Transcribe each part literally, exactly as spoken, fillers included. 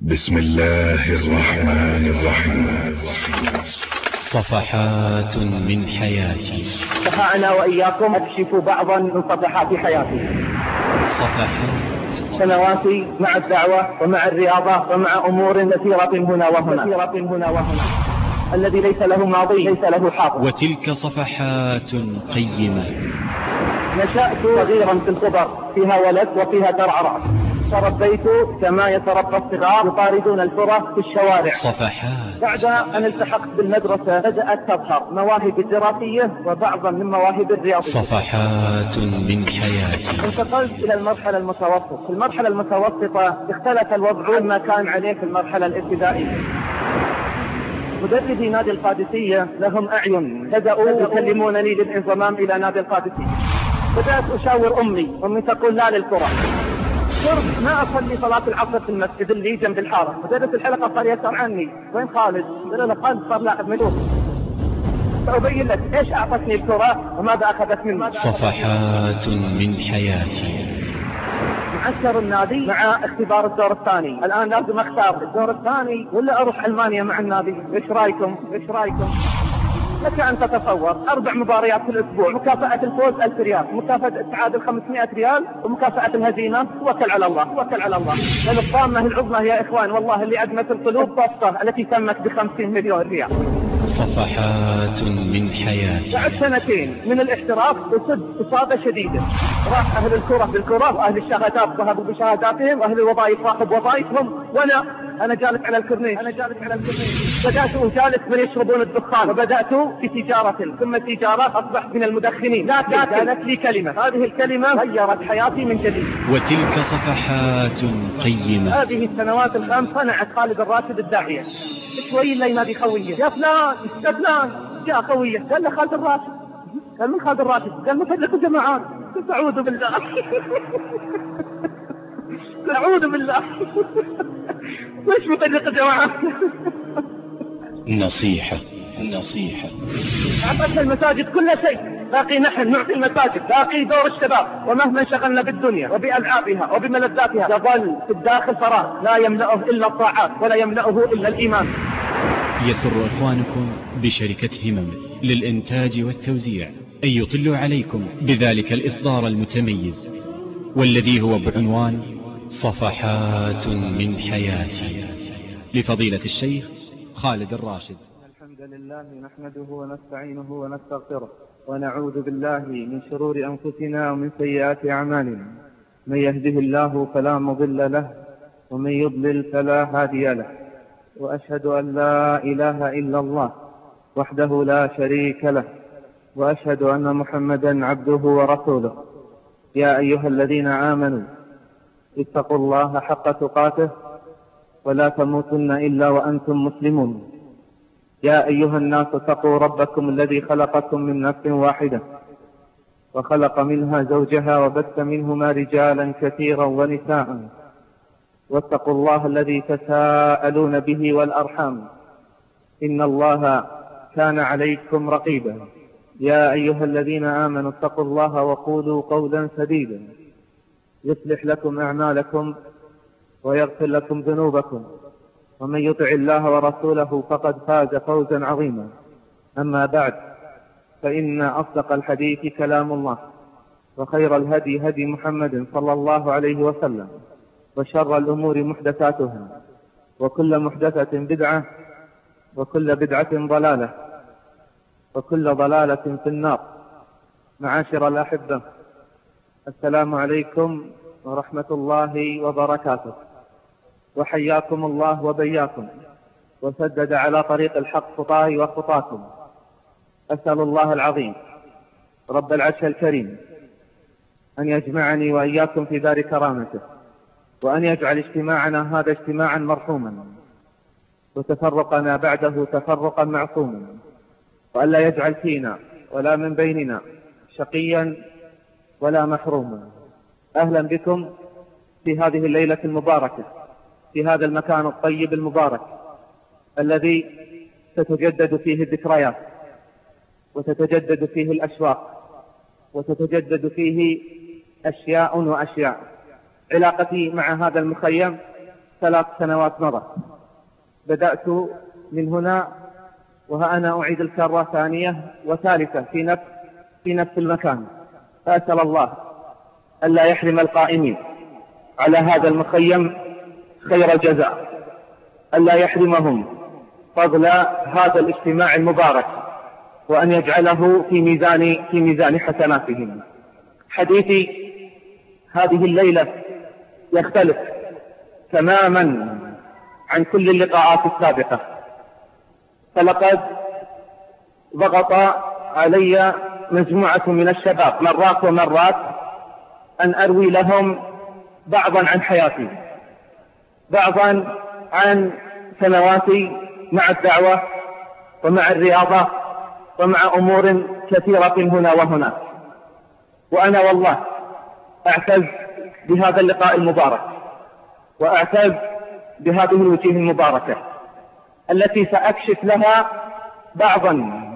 بسم الله الرحمن الرحيم. صفحات من حياتي. دفعنا وإياكم أكشف بعضا من صفحات حياتي. صفحات سنواتي مع الدعوة ومع الرياضة ومع أمور كثيرة هنا وهنا كثيرة هنا وهنا. الذي ليس له ماضي ليس له حاضر. وتلك صفحات قيمة. نشأت صغيرا في الخبر، فيها ولد وفيها درع رأس. تربيت كما يتربى الصغار يطاردون الكرة في الشوارع. صفحات. بعد أن التحقت بالمدرسة بدأت تظهر مواهب الدراسية وبعضا من مواهب الرياضية. صفحات من حياتي. انتقلت إلى المرحلة المتوسطة. في المرحلة المتوسطة اختلف الوضع عما كان عليه في المرحلة الابتدائية. مدربي نادي القادسية لهم أعين، بدأوا يكلمونني للانضمام إلى نادي القادسية. بدأت أشاور أمي، أمي تقول لا للكرة. صرت ما أصلي صلاة العصر في المسجد اللي جنب الحارة. مدرس الحلقة صار يسأل عني، وين خالد؟ قال له خالد صار لاعب ملوك. سأبين لك إيش أعطتني الكرة وماذا أخذت مني. صفحات من حياتي. معسكر النادي مع اختبار الدور الثاني. الآن لازم أختار الدور الثاني ولا أروح ألمانيا مع النادي. إيش رأيكم؟ إيش رأيكم؟ لك أن تتصور أربع مباريات في الأسبوع، مكافأة الفوز ألف ريال، مكافأة التعادل خمسمائة ريال، ومكافأة الهزيمة توكل على الله توكل على الله. لأن الطامة العظمى يا إخوان والله اللي أدمت القلوب الصفقة التي تمت بخمسين مليون ريال. صفحات من حياتي. بعد سنتين من الاحتراف أصبت إصابة شديدة. راح أهل الكرة بالكرة وأهل الشهادات ذهبوا بشهاداتهم وأهل الوظائف راحوا بوظائفهم، وأنا أنا جالس على الكورنيش أنا جالس على الكورنيش. بدأت أجالس من يشربون الدخان، وبدأت في تجارة ثم تجارة، أصبحت من المدخنين. لكن كانت لي كلمة، هذه الكلمة غيرت حياتي من جديد. وتلك صفحات قيمة. هذه السنوات الخمس صنعت خالد الراشد الداعية. شوي اللي ينادي خوية، يا فلان يا فلان جاء خوية، قال له خالد الراشد. قال من خالد الراشد؟ قال مفرق الجماعات. قلت أعوذ بالله أعوذ بالله ليش مفرق الجماعات؟ نصيحة نصيحة. أعطتنا المساجد كل شيء، باقي نحن نعطي المساجد، باقي دور الشباب. ومهما انشغلنا بالدنيا وبألعابها وبملذاتها يظل في الداخل فراغ لا يملأه إلا الطاعات ولا يملأه إلا الإيمان. يسر إخوانكم بشركة همم للإنتاج والتوزيع أن يطلوا عليكم بذلك الإصدار المتميز والذي هو بعنوان صفحات من حياتي لفضيلة الشيخ خالد الراشد. الحمد لله نحمده ونستعينه ونستغفره ونعوذ بالله من شرور أنفسنا ومن سيئات أعمالنا. من يهده الله فلا مضل له ومن يضلل فلا هادي له. وأشهد أن لا إله إلا الله وحده لا شريك له، وأشهد أن محمدا عبده ورسوله. يا أيها الذين آمنوا اتقوا الله حق تقاته ولا تموتن إلا وأنتم مسلمون. يا أيها الناس اتقوا ربكم الذي خلقكم من نفس واحدة وخلق منها زوجها وبث منهما رجالا كثيرا ونساء، واتقوا الله الذي تساءلون به والأرحام إن الله كان عليكم رقيبا. يا أيها الذين آمنوا اتقوا الله وقولوا قولا سديدا يصلح لكم أعمالكم ويغفر لكم ذنوبكم، ومن يطع الله ورسوله فقد فاز فوزا عظيما. أما بعد، فإن أصدق الحديث كلام الله، وخير الهدي هدي محمد صلى الله عليه وسلم، وشر الأمور محدثاتها، وكل محدثة بدعة، وكل بدعة ضلالة، وكل ضلالة في النار. معاشر الأحبة، السلام عليكم ورحمة الله وبركاته، وحياكم الله وبياكم، وسدد على طريق الحق خطاي وخطاكم. أسأل الله العظيم رب العرش الكريم أن يجمعني وإياكم في دار كرامته، وأن يجعل اجتماعنا هذا اجتماعا مرحوما، وتفرقنا بعده تفرقا معصوما، وأن لا يجعل فينا ولا من بيننا شقيا ولا محروما. أهلا بكم في هذه الليلة المباركة، في هذا المكان الطيب المبارك الذي تتجدد فيه الذكريات وتتجدد فيه الأشواق وتتجدد فيه أشياء وأشياء. علاقتي مع هذا المخيم ثلاث سنوات مضت. بدأت من هنا وها أنا أعيد الكرة ثانية وثالثة في نفس في نفس المكان. فأسأل الله ألا يحرم القائمين على هذا المخيم خير الجزاء، ألا يحرمهم فضل هذا الاجتماع المبارك، وأن يجعله في ميزان في ميزان حسناتهم. حديثي هذه الليلة يختلف تماما عن كل اللقاءات السابقة، فلقد ضغط علي مجموعة من الشباب مرات ومرات أن أروي لهم بعضا عن حياتي، بعضا عن سنواتي مع الدعوة ومع الرياضة ومع أمور كثيرة هنا وهناك. وأنا والله أعتز بهذا اللقاء المبارك، وأعتز بهذه الوجوه المباركة التي سأكشف لها بعضا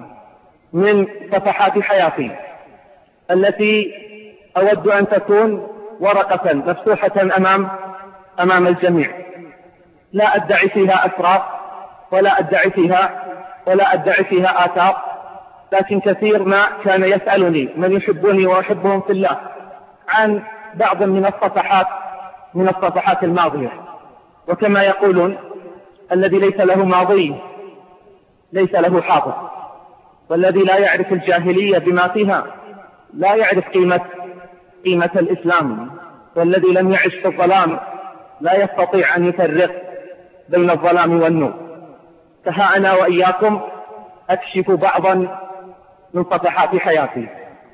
من صفحات حياتي التي أود أن تكون ورقة مفتوحة أمام أمام الجميع. لا أدعي فيها أسرار ولا أدعي فيها ولا أدعي فيها آثار، لكن كثير ما كان يسألني من يحبني وأحبهم في الله عن بعض من الصفحات من الصفحات الماضية. وكما يقولون الذي ليس له ماضي ليس له حاضر، والذي لا يعرف الجاهلية بما فيها لا يعرف قيمة قيمة الإسلام، والذي لم يعش في الظلام لا يستطيع أن يفرق بين الظلام والنور. فها أنا وإياكم أكشف بعضا من صفحات حياتي.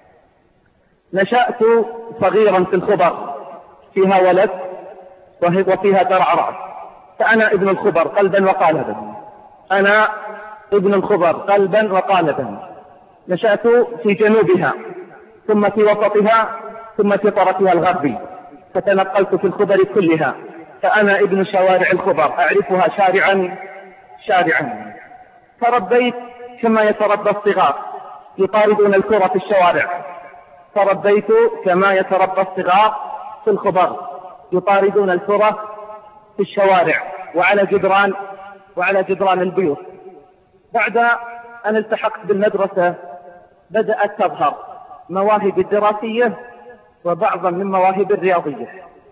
نشأت صغيرا في الخبر، فيها ولد وفيها درع رأس، فأنا ابن الخبر قلبا وقالبا، أنا ابن الخبر قلبا وقالبا. نشأت في جنوبها ثم في وسطها ثم في طرفها الغربي، فتنقلت في الخبر كلها، فأنا ابن شوارع الخبر أعرفها شارعا شارعا. تربيت كما يتربى الصغار يطاردون الكرة في الشوارع، تربيت كما يتربى الصغار في الخبر يطاردون الكرة في الشوارع وعلى جدران وعلى جدران البيوت. بعد أن التحقت بالمدرسة بدأت تظهر مواهب الدراسية وبعضا من مواهب الرياضية،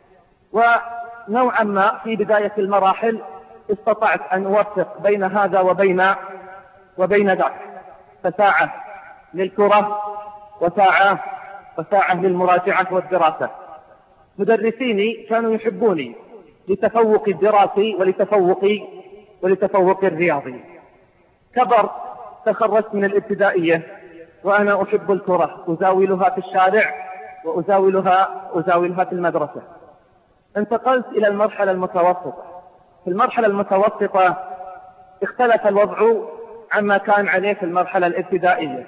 ونوعا ما في بداية المراحل استطعت أن أوفق بين هذا وبين وبين ذاك، فساعة للكرة وساعة وساعة للمراجعة والدراسة. مدرسيني كانوا يحبوني لتفوقي الدراسي ولتفوقي ولتفوقي الرياضي. كبر تخرجت من الابتدائية وأنا أحب الكرة، أزاولها في الشارع وأزاولها أزاولها في المدرسة. انتقلت إلى المرحلة المتوسطة. في المرحلة المتوسطة اختلف الوضع عما كان عليه في المرحلة الابتدائية.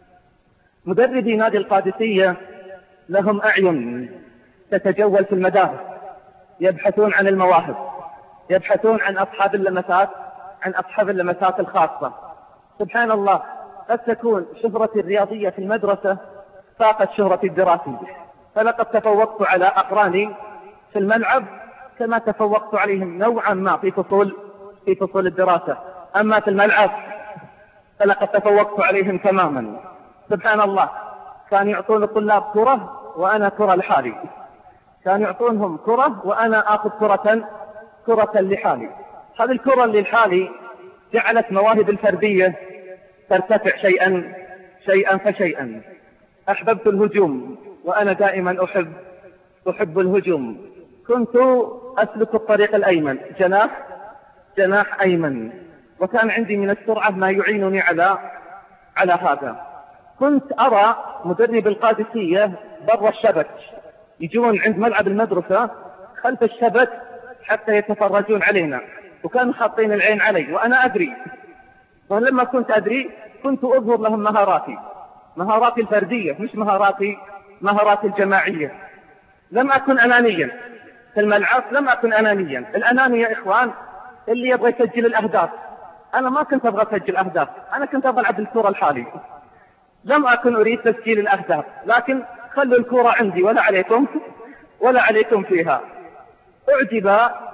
مدربي نادي القادسية لهم أعين تتجول في المدارس، يبحثون عن المواهب، يبحثون عن أصحاب اللمسات عن أصحاب اللمسات الخاصة. سبحان الله، قد تكون شهرتي الرياضية في المدرسة فاقت شهرتي الدراسية، فلقد تفوقت على أقراني في الملعب كما تفوقت عليهم نوعا ما في فصول في فصول الدراسة، أما في الملعب فلقد تفوقت عليهم تماما. سبحان الله، كان يعطون الطلاب كرة وأنا كرة لحالي، كان يعطونهم كرة وأنا آخذ كرة كرة لحالي. هذه الكرة اللي لحالي جعلت مواهب الفردية ترتفع شيئا شيئا فشيئا. أحببت الهجوم وأنا دائما أحب أحب الهجوم. كنت أسلك الطريق الأيمن، جناح جناح أيمن، وكان عندي من السرعة ما يعينني على على هذا. كنت أرى مدرب القادسية برا الشبك، يجون عند ملعب المدرسة خلف الشبك حتى يتفرجون علينا، وكانوا حاطين العين علي وأنا أدري. ولما كنت أدري كنت أظهر لهم مهاراتي مهاراتي الفردية، مش مهاراتي مهاراتي الجماعية. لم أكن أنانيا في الملعب، لم أكن أنانيا. الأناني يا إخوان اللي يبغى يسجل الأهداف، أنا ما كنت أبغى أسجل أهداف، أنا كنت أبغى ألعب الكرة الحالي. لم أكن أريد تسجيل الأهداف، لكن خلوا الكرة عندي ولا عليكم ولا عليكم فيها. أعجب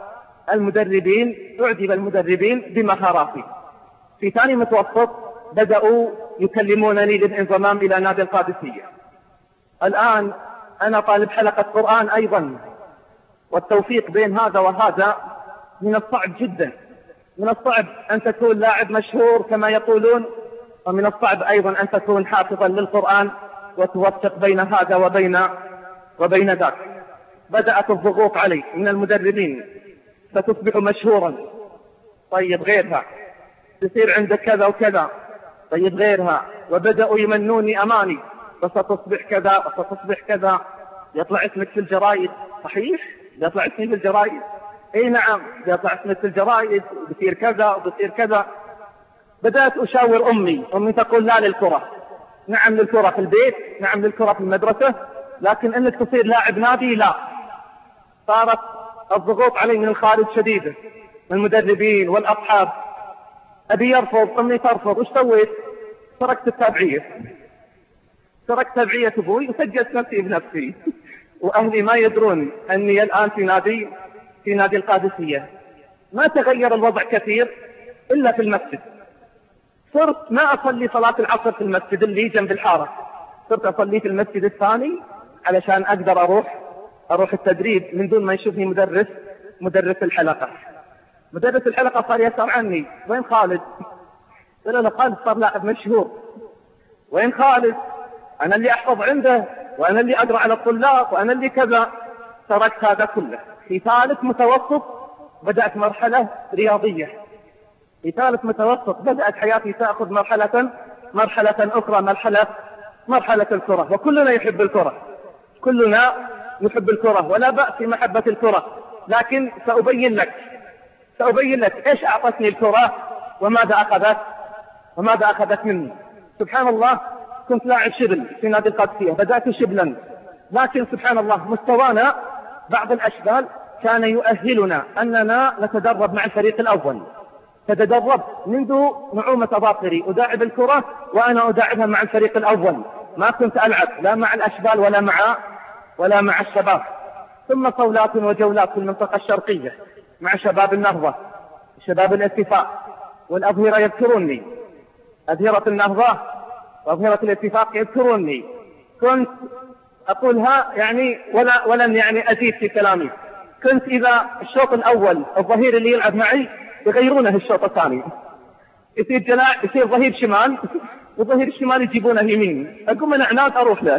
المدربين أعجب المدربين بمهاراتي. في ثاني متوسط بدأوا يكلمونني للانضمام إلى نادي القادسية. الآن أنا طالب حلقة قرآن أيضا، والتوفيق بين هذا وهذا من الصعب جدا. من الصعب أن تكون لاعب مشهور كما يقولون، ومن الصعب أيضا أن تكون حافظا للقرآن وتوفق بين هذا وبين وبين ذاك. بدأت الضغوط علي من المدربين: ستصبح مشهورا، طيب غيرها، تصير عندك كذا وكذا، طيب غيرها. وبدأوا يمنوني أماني: وستصبح كذا وستصبح كذا، يطلع اسمك في الجرائد. صحيح يطلع اسمي في الجرائد، اي نعم يطلع اسمك في الجرائد، وبصير كذا وبصير كذا. بدأت أشاور أمي، أمي تقول لا للكرة، نعم للكرة في البيت، نعم للكرة في المدرسة، لكن أنك تصير لاعب نادي لا. صارت الضغوط علي من الخارج شديدة، من المدربين والأصحاب. أبي يرفض، أمي ترفض. وش سويت؟ تركت التابعية، تركت تابعية أبوي وسجلت نفسي بنفسي. وأهلي ما يدرون أني الآن في نادي في نادي القادسية. ما تغير الوضع كثير إلا في المسجد. صرت ما أصلي صلاة العصر في المسجد اللي جنب الحارة، صرت أصلي في المسجد الثاني علشان أقدر أروح أروح التدريب من دون ما يشوفني مدرس مدرس الحلقة. مدرس الحلقة صار يسأل عني: وين خالد؟ قال له: خالد صار لاعب مشهور. وين خالد؟ أنا اللي أحفظ عنده، وأنا اللي أقرأ على الطلاب، وأنا اللي كذا. تركت هذا كله. في ثالث متوسط بدأت مرحلة رياضية. في ثالث متوسط بدأت حياتي تأخذ مرحلة مرحلة أخرى، مرحلة مرحلة الكرة. وكلنا يحب الكرة، كلنا يحب الكرة، ولا بأس في محبة الكرة. لكن سأبين لك سأبين لك إيش أعطتني الكرة وماذا أخذت وماذا أخذت مني. سبحان الله، كنت لاعب شبل في نادي القادسية، بدأت شبلا، لكن سبحان الله مستوانا بعض الأشبال كان يؤهلنا أننا نتدرب مع الفريق الأول. تتدرب منذ نعومة أظافري أداعب الكرة وأنا أداعبها مع الفريق الأول. ما كنت ألعب لا مع الأشبال ولا مع ولا مع الشباب. ثم صولات وجولات في المنطقة الشرقية مع شباب النهضة، شباب الاتفاق، والأظهرة يذكروني، أظهرة النهضة وأظهرة الاتفاق يذكروني. كنت أقولها يعني ولا ولن يعني أزيد في كلامي. كنت إذا الشوط الأول الظهير اللي يلعب معي يغيرونه الشوط الثاني، يصير جناح، يصير ظهير شمال، وظهير الشمال يجيبونه يمين. أقوم أنا عناد أروح له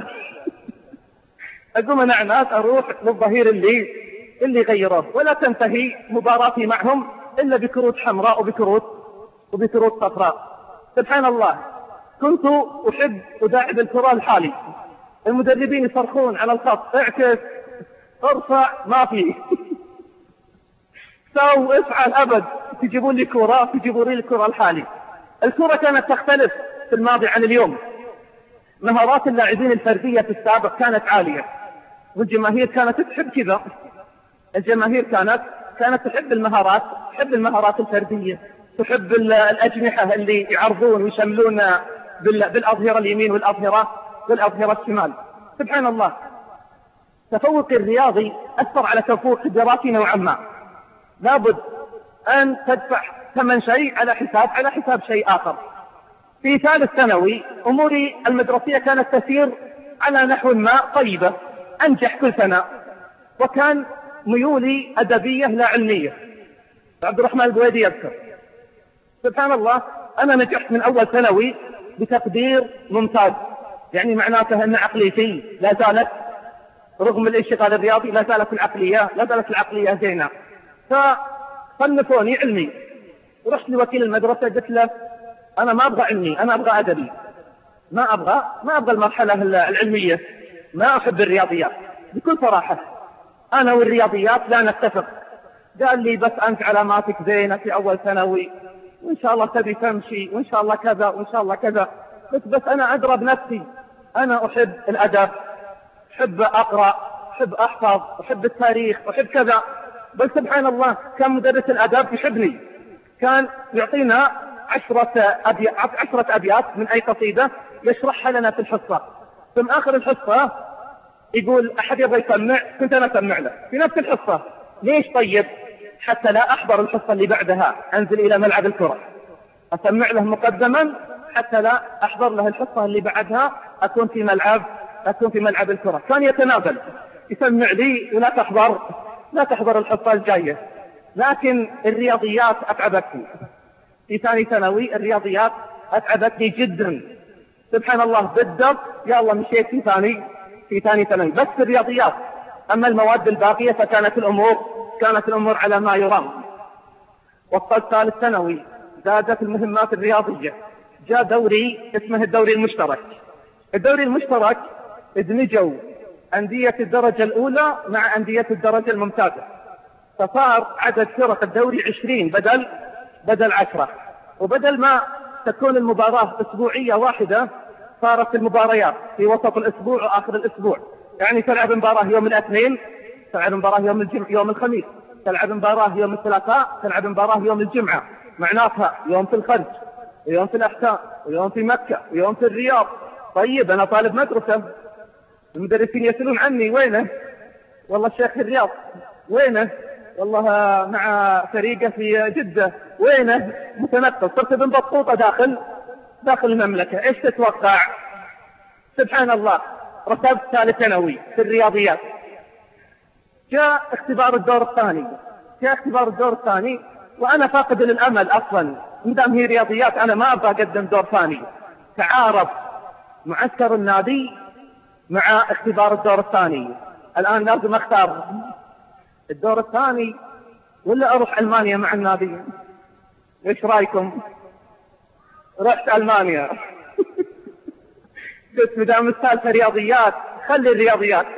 أقوم أنا عناد أروح للظهير اللي اللي غيره. ولا تنتهي مباراتي معهم إلا بكروت حمراء وبكروت وبكروت صفراء. سبحان الله، كنت أحب أداعب الكرة الحالي. المدربين يصرخون على الخط: اعكس، ارفع، ما فيه سو، افعل، أبد. تجيبون لي كرة، تجيبون لي الكرة الحالي. الكرة كانت تختلف في الماضي عن اليوم. مهارات اللاعبين الفردية في السابق كانت عالية، والجماهير كانت تحب كذا. الجماهير كانت كانت تحب المهارات، تحب المهارات الفردية، تحب الأجنحة اللي يعرضون ويشملون بالأظهرة اليمين والأظهرة والأظهرة الشمال. سبحان الله، تفوق الرياضي أثر على تفوق الدراسي نوعا ما. لابد أن تدفع ثمن شيء على حساب على حساب شيء آخر. في ثالث ثانوي أموري المدرسية كانت تسير على نحو ما طيبة، أنجح كل سنة، وكان ميولي أدبية لا علمية. عبد الرحمن البويدي يذكر. سبحان الله، أنا نجحت من أول ثانوي بتقدير ممتاز، يعني معناته أن عقليتي لا زالت رغم الانشغال الرياضي لا زالت العقلية لا زالت العقلية زينة. فصنفوني علمي. ورحت لوكيل المدرسة قلت له: أنا ما أبغى علمي، أنا أبغى أدبي، ما أبغى ما أبغى المرحلة العلمية، ما أحب الرياضيات. بكل صراحة أنا والرياضيات لا نتفق. قال لي: بس أنت علاماتك زينة في أول ثانوي، وإن شاء الله تبي تمشي، وإن شاء الله كذا وإن شاء الله كذا. قلت: بس أنا أدرى بنفسي، أنا أحب الأدب، أحب أقرأ، أحب أحفظ، أحب التاريخ، أحب كذا. بل سبحان الله، كان مدرس الأدب يحبني، كان يعطينا عشرة أبيات, عشرة أبيات من أي قصيدة يشرحها لنا في الحصة. ثم آخر الحصة يقول: أحد يبغى يسمع؟ كنت أنا أسمع له في نفس الحصة. ليش؟ طيب حتى لا أحضر الحصة اللي بعدها أنزل إلى ملعب الكرة، أسمع له مقدما حتى لا أحضر له الحصة اللي بعدها أكون في ملعب أكون في ملعب الكرة. كان يتنازل يسمع لي ولا تحضر لا تحضر الحصة الجاية. لكن الرياضيات أتعبتني في ثاني ثانوي، الرياضيات أتعبتني جدا. سبحان الله بالضبط يا الله مشيت في ثاني في ثاني ثانوي بس في الرياضيات. أما المواد الباقية فكانت الأمور كانت الأمور على ما يرام. وصلت ثالث ثانوي زادت المهمات الرياضية، جاء دوري اسمه الدوري المشترك. الدوري المشترك ادمجوا أندية الدرجة الأولى مع أندية الدرجة الممتازة، فصار عدد فرق الدوري عشرين بدل بدل عشرة، وبدل ما تكون المباراة أسبوعية واحدة صارت المباريات في وسط الأسبوع وآخر الأسبوع. يعني تلعب مباراة يوم الاثنين، تلعب مباراة يوم الجمعة يوم الخميس، تلعب مباراة يوم الثلاثاء، تلعب مباراة يوم الجمعة، معناتها يوم في الخرج ويوم في الأحساء ويوم في مكة ويوم في الرياض. طيب أنا طالب مدرسة، المدرسين يسألون عني وينه؟ والله الشيخ في الرياض. وينه؟ والله مع فريقه في جدة. وينه؟ متنقل. صرت ابن بطوطة داخل داخل المملكة. ايش تتوقع؟ سبحان الله ركبت ثالث ثانوي في الرياضيات. جاء اختبار الدور الثاني جاء اختبار الدور الثاني وانا فاقد للامل اصلا، مدام هي رياضيات انا ما ابغى اقدم دور ثاني. تعارف معسكر النادي مع اختبار الدور الثاني. الان لازم اختار الدور الثاني ولا اروح المانيا مع النادي. ايش رايكم؟ رحت المانيا. قلت مدام الثالثة رياضيات خلي الرياضيات.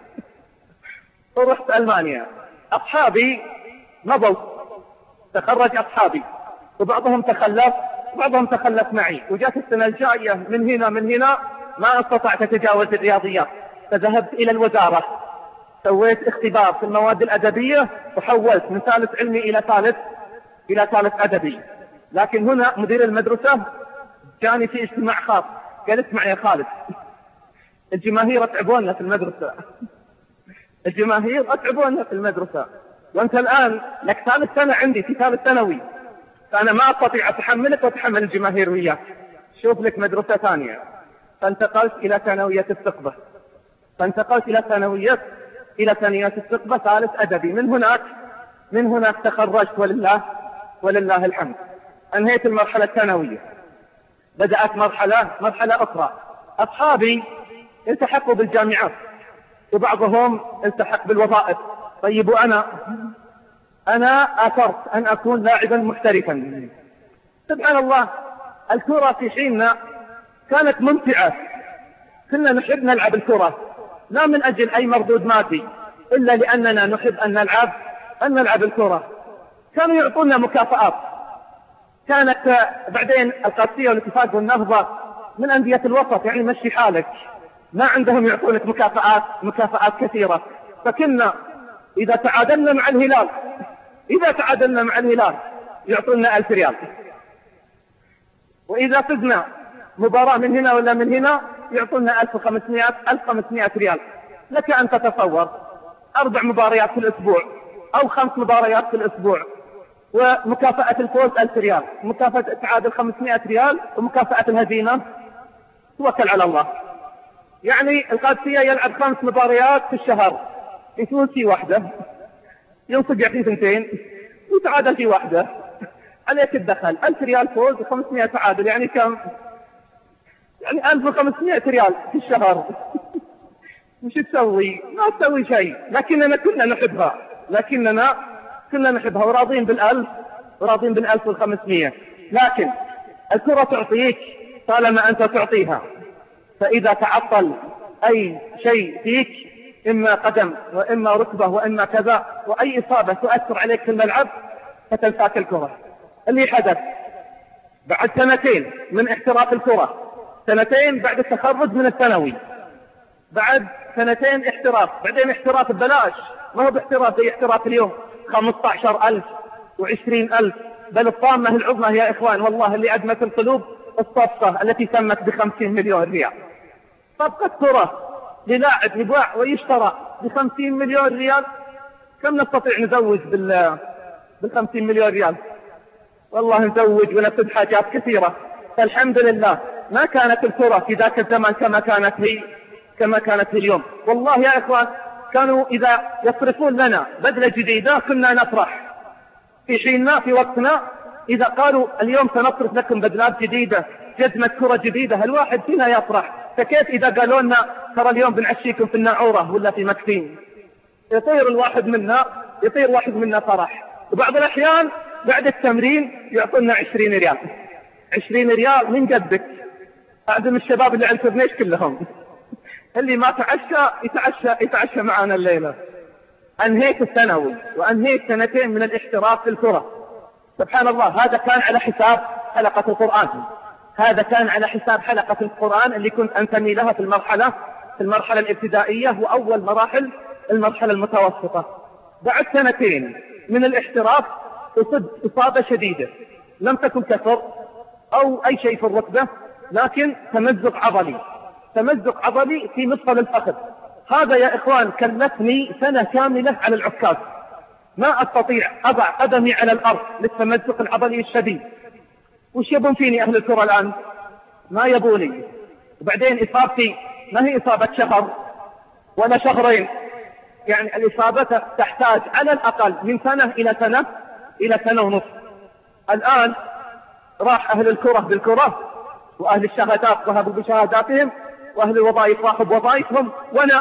ورحت المانيا. اصحابي مضوا، تخرج اصحابي وبعضهم تخلف وبعضهم تخلف معي، وجات السنة الجاية من هنا من هنا ما استطعت اتجاوز الرياضيات، فذهبت الى الوزارة سويت اختبار في المواد الادبية وحولت من ثالث علمي الى ثالث الى ثالث ادبي. لكن هنا مدير المدرسة جاني في اجتماع خاص، قال اسمع يا خالد، الجماهير اتعبونا في المدرسة الجماهير اتعبونا في المدرسة وانت الان لك ثالث سنة عندي في ثالث ثانوي، فانا ما استطيع اتحملك واتحمل الجماهير وياك، شوف لك مدرسة ثانية. فانتقلت الى ثانوية الثقبة فانتقلت الى ثانوية الى ثانوية الثقبة ثالث ادبي. من هناك من هناك تخرجت ولله ولله الحمد. انهيت المرحلة الثانوية، بدأت مرحلة مرحلة اخرى. اصحابي التحقوا بالجامعات وبعضهم التحق بالوظائف. طيب وانا انا اثرت ان اكون لاعبا محترفا. سبحان الله الكرة في حيننا كانت ممتعة، كنا نحب نلعب الكرة لا من اجل اي مردود مادي الا لاننا نحب ان نلعب ان نلعب الكرة. كانوا يعطونا مكافآت. كانت بعدين القادسية والاتفاق والنهضة من أندية الوسط، يعني مشي حالك، ما عندهم يعطونك مكافآت مكافآت كثيرة. فكنا إذا تعادلنا مع الهلال إذا تعادلنا مع الهلال يعطونا ألف ريال، وإذا فزنا مباراة من هنا ولا من هنا يعطونا ألف وخمسمائة ريال. لك أن تتصور أربع مباريات في الأسبوع أو خمس مباريات في الأسبوع، ومكافأة الفوز ألف ريال، مكافأة التعادل خمسمائة ريال، ومكافأة الهزيمة توكل على الله. يعني القادسية يلعب خمس مباريات في الشهر، يفوز في واحدة، ينصقع في ثنتين، ويتعادل في واحدة، عليك الدخل ألف ريال فوز وخمسمائة تعادل، يعني كم؟ يعني ألف وخمسمائة ريال في الشهر. مش تسوي؟ ما تسوي شيء. لكننا كنا نحبها لكننا كنا نحبها وراضين بالألف وراضين بالألف والخمسمائة. لكن الكرة تعطيك طالما أنت تعطيها، فإذا تعطل أي شيء فيك، إما قدم وإما ركبة وإما كذا، وأي إصابة تؤثر عليك في الملعب، فتنساك الكرة. اللي حدث بعد سنتين من احتراف الكرة، سنتين بعد التخرج من الثانوي، بعد سنتين احتراف، بعدين احتراف ببلاش، ما هو باحتراف زي احتراف اليوم خمسة عشر ألف وعشرين ألف، بل الطامة العظمى يا إخوان والله اللي أدمت القلوب الصفقة التي تمت بخمسين مليون ريال. صفقة كرة للاعب يباع ويشترى بخمسين مليون ريال. كم نستطيع نزوج بال بالخمسين مليون ريال، والله نزوج ونفذ حاجات كثيرة. فالحمد لله ما كانت الكرة في ذاك الزمان كما كانت هي كما كانت هي اليوم. والله يا إخوان كانوا إذا يصرفون لنا بدلة جديدة كنا نفرح، في حيننا في وقتنا إذا قالوا اليوم سنصرف لكم بدلات جديدة جزمة كرة جديدة الواحد فينا يفرح. فكيف إذا قالوا لنا ترى اليوم بنعشيكم في الناعورة ولا في مكتين؟ يطير الواحد منا يطير واحد منا فرح. وبعض الأحيان بعد التمرين يعطونا عشرين ريال عشرين ريال من قدك. أعزم الشباب اللي على الكورنيش كلهم اللي ما تعشى يتعشى يتعشى معنا الليلة. أنهيت الثانوي وأنهيت سنتين من الاحتراف في الكرة. سبحان الله، هذا كان على حساب حلقة القرآن، هذا كان على حساب حلقة القرآن اللي كنت أنتمي لها في المرحلة في المرحلة الابتدائية وأول مراحل المرحلة المتوسطة. بعد سنتين من الاحتراف أصبت إصابة شديدة، لم تكن كسر أو أي شيء في الركبة، لكن تمزق عضلي تمزق عضلي في مفصل الفخذ. هذا يا إخوان كلفني سنة كاملة على العكاز، ما أستطيع أضع قدمي على الأرض للتمزق العضلي الشديد. وش يبون فيني أهل الكرة الآن؟ ما يبوني. وبعدين إصابتي ما هي إصابة شهر ولا شهرين، يعني الإصابة تحتاج على الأقل من سنة إلى سنة إلى سنة ونصف. الآن راح أهل الكرة بالكرة، وأهل الشهادات ذهبوا بشهاداتهم، وأهل الوظائف راحوا بوظائفهم، وأنا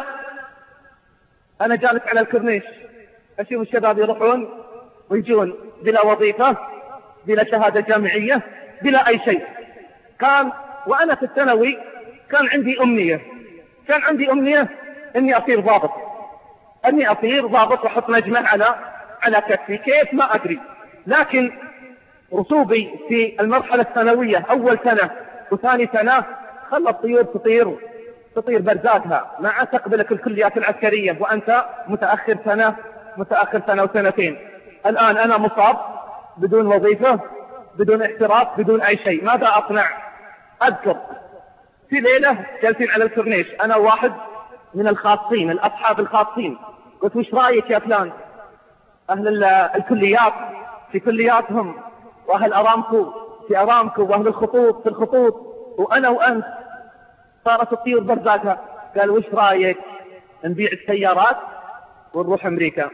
أنا جالس على الكورنيش أشوف الشباب يروحون ويجون بلا وظيفة بلا شهادة جامعية بلا أي شيء. كان وأنا في الثانوي كان عندي أمنية كان عندي أمنية أني أصير ضابط أني أصير ضابط وأحط نجمة على على كتفي، كيف ما أدري. لكن رسوبي في المرحلة الثانوية أول سنة وثاني سنة خلى الطيور تطير تطير برزاتها مع تقبلك الكليات العسكرية وأنت متأخر سنة متأخر سنة وسنتين. الآن أنا مصاب بدون وظيفة بدون احتراف بدون أي شيء، ماذا أصنع؟ أذكر في ليلة جالسين على الكورنيش أنا واحد من الخاصين الأصحاب الخاصين، قلت وش رأيك يا فلان؟ أهل الكليات في كلياتهم، وأهل أرامكو في أرامكو، وأهل الخطوط في الخطوط، وأنا وأنت صارت تطير برزاتها. قال وش رأيك نبيع السيارات ونروح أمريكا؟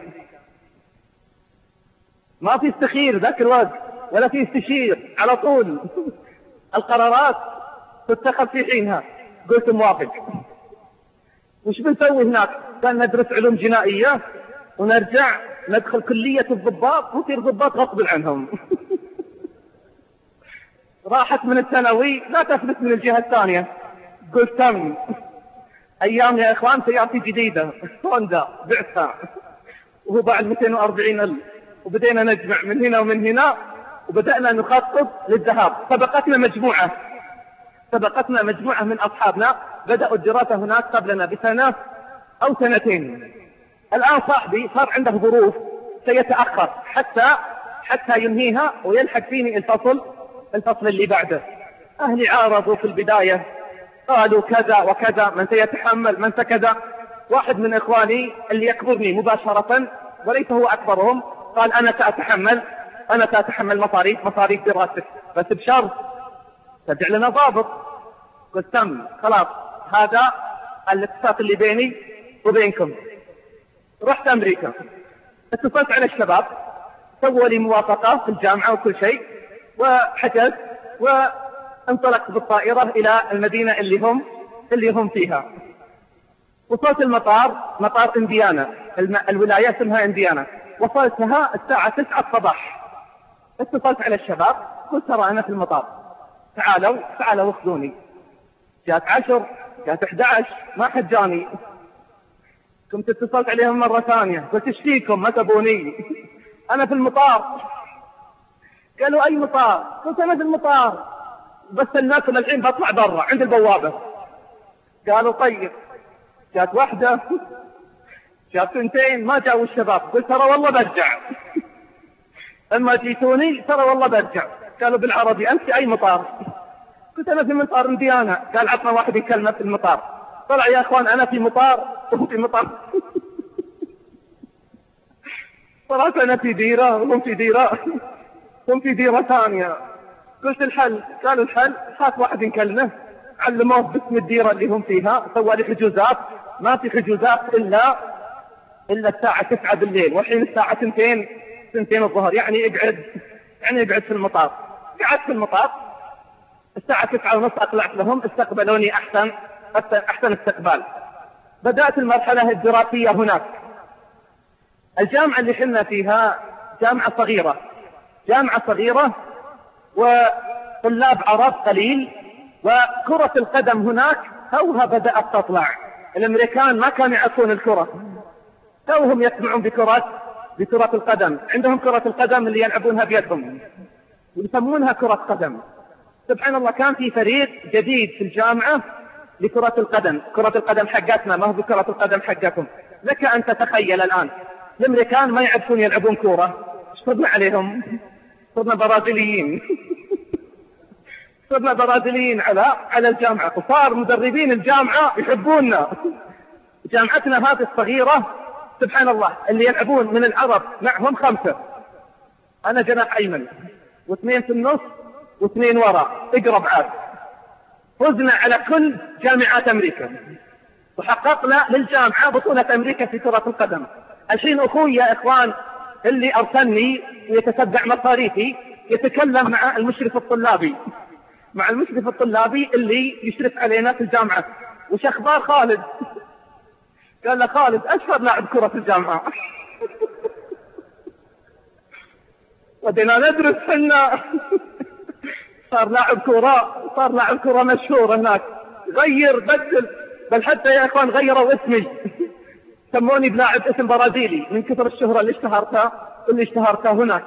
ما في استخير ذاك الوقت ولا في استشير، على طول القرارات تتخذ في حينها. قلت موافق. وش بنسوي هناك؟ كان ندرس علوم جنائية ونرجع ندخل كلية الضباط ونصير ضباط غصب عنهم. راحت من الثانوي لا تفلت من الجهة الثانية. قلت تم أيام يا إخوان سيارتي جديدة هوندا بعتها وهو بعد مئتين وأربعين ألف، وبدينا نجمع من هنا ومن هنا وبدأنا نخطط للذهاب. سبقتنا مجموعة سبقتنا مجموعة من أصحابنا بدأوا الدراسة هناك قبلنا بسنة أو سنتين. الآن صاحبي صار عنده ظروف سيتأخر حتى حتى ينهيها ويلحق فيني الفصل الفصل اللي بعده. أهلي عارضوا في البداية قالوا كذا وكذا، من سيتحمل من سكذا. واحد من إخواني اللي يكبرني مباشرة وليس هو أكبرهم قال أنا سأتحمل أنا سأتحمل مصاريف مصاريف دراستك، بس بشرط ترجع لنا ضابط. قلت تم خلاص، هذا الاتفاق اللي بيني وبينكم. رحت أمريكا، اتصلت على الشباب، سووا لي موافقة في الجامعة وكل شيء، وحجزت وانطلقت بالطائرة إلى المدينة اللي هم اللي هم فيها. وصلت المطار مطار إنديانا، الم... الولاية اسمها إنديانا. وصلتها الساعة تسعة الصباح. اتصلت على الشباب قلت ترى أنا في المطار، تعالوا تعالوا واخذوني. جات عشر جات أحد عشر ما حد جاني. كنت اتصلت عليهم مرة ثانية قلت ايش فيكم ما تبوني؟ أنا في المطار. قالوا أي مطار؟ قلت أنا في المطار بس الناس الحين بطلع برا عند البوابة. قالوا طيب. جات واحدة جات ثنتين ما جاءوا الشباب. قلت ترى والله برجع. اما جيتوني ترى والله برجع. قالوا بالعربي أنت أي مطار؟ قلت أنا في مطار إنديانا. قال عطنا واحد يكلمه في المطار. طلع يا أخوان أنا في مطار وهو في مطار. صراحة أنا في ديرة وهم في ديرة هم في ديرة ثانية. قلت الحل، قالوا الحل هات واحد نكلمه، علموه باسم الديرة اللي هم فيها، سوى لي حجوزات، ما في حجوزات إلا إلا الساعة تسعة بالليل، والحين الساعة اثنتين اثنتين الظهر، يعني اقعد يعني اقعد في المطار. قعدت في المطار الساعة تسعة ونص، أطلعت لهم، استقبلوني أحسن أحسن استقبال. بدأت المرحلة الدراسية هناك. الجامعة اللي حنا فيها جامعة صغيرة، جامعة صغيرة وطلاب عرب قليل، وكرة القدم هناك توها بدأت تطلع. الأمريكان ما كانوا يعرفون الكرة، توهم يسمعون بكرة بكرة القدم. عندهم كرة القدم اللي يلعبونها بيدهم ويسمونها كرة قدم. سبحان الله، كان في فريق جديد في الجامعة لكرة القدم، كرة القدم حقتنا ما هو بكرة القدم حقكم. لك أن تتخيل الآن الأمريكان ما يعرفون يلعبون كورة، صرنا عليهم، صرنا برازيليين صرنا برازيليين على على الجامعة، وصار مدربين الجامعة يحبوننا. جامعتنا هذه الصغيرة سبحان الله اللي يلعبون من العرب معهم خمسة، أنا جناح أيمن واثنين في النص واثنين وراء اقرب عاد. فزنا على كل جامعات أمريكا وحققنا للجامعة بطولة أمريكا في كرة القدم. الحين أخوي يا إخوان اللي أرسلني يتتبع مصاريفي يتكلم مع المشرف الطلابي مع المشرف الطلابي اللي يشرف علينا في الجامعة، وش أخبار خالد؟ قال له خالد أشهر لاعب كرة في الجامعة. ودينا ندرس حنا، صار لاعب كرة، صار لاعب كرة مشهور هناك، غير بدل، بل حتى يا إخوان غيروا اسمي، سموني بلاعب اسم برازيلي من كثر الشهرة اللي اشتهرتها اللي اشتهرتها هناك.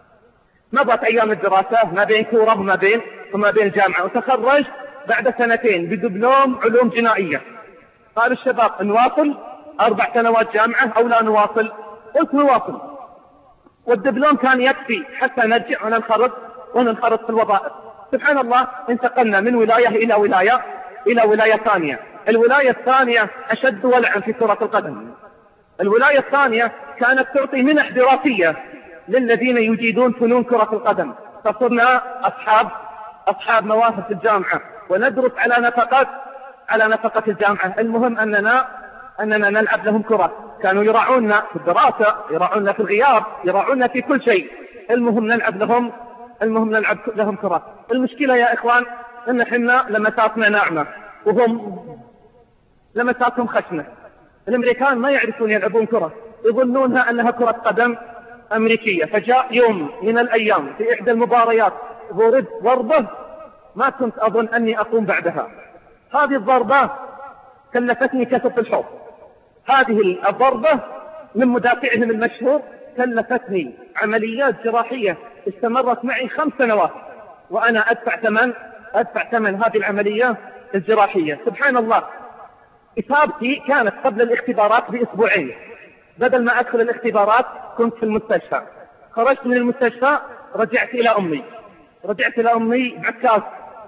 مضت أيام الدراسة ما بين كورة وما بين وما بين جامعة، وتخرجت بعد سنتين بدبلوم علوم جنائية. قالوا الشباب نواصل أربع سنوات جامعة أو لا نواصل؟ قلت نواصل، والدبلوم كان يكفي حتى نرجع وننخرط وننخرط في الوظائف. سبحان الله، انتقلنا من ولاية إلى ولاية إلى ولاية ثانية. الولاية الثانية أشد ولعا في كرة القدم. الولاية الثانية كانت تعطي منح دراسية للذين يجيدون فنون كرة القدم، فصرنا أصحاب أصحاب مواهب في الجامعة وندرس على نفقة على نفقة الجامعة. المهم أننا أننا نلعب لهم كرة، كانوا يراعوننا في الدراسة، يراعوننا في الغياب، يراعوننا في كل شيء. المهم نلعب لهم المهم نلعب لهم كرة. المشكلة يا إخوان أن حنا لمساتنا ناعمة وهم لمساتهم خشنة. الأمريكان ما يعرفون يلعبون كرة، يظنونها أنها كرة قدم أمريكية. فجاء يوم من الأيام في إحدى المباريات ضرب ضربة ما كنت أظن أني أقوم بعدها. هذه الضربة كلفتني كسر في الحوض. هذه الضربة من مدافعهم المشهور كلفتني عمليات جراحية استمرت معي خمس سنوات، وأنا أدفع ثمن أدفع ثمن هذه العملية الجراحية. سبحان الله، إصابتي كانت قبل الاختبارات بأسبوعين. بدل ما أدخل الاختبارات كنت في المستشفى. خرجت من المستشفى رجعت إلى أمي رجعت إلى أمي بعكاز.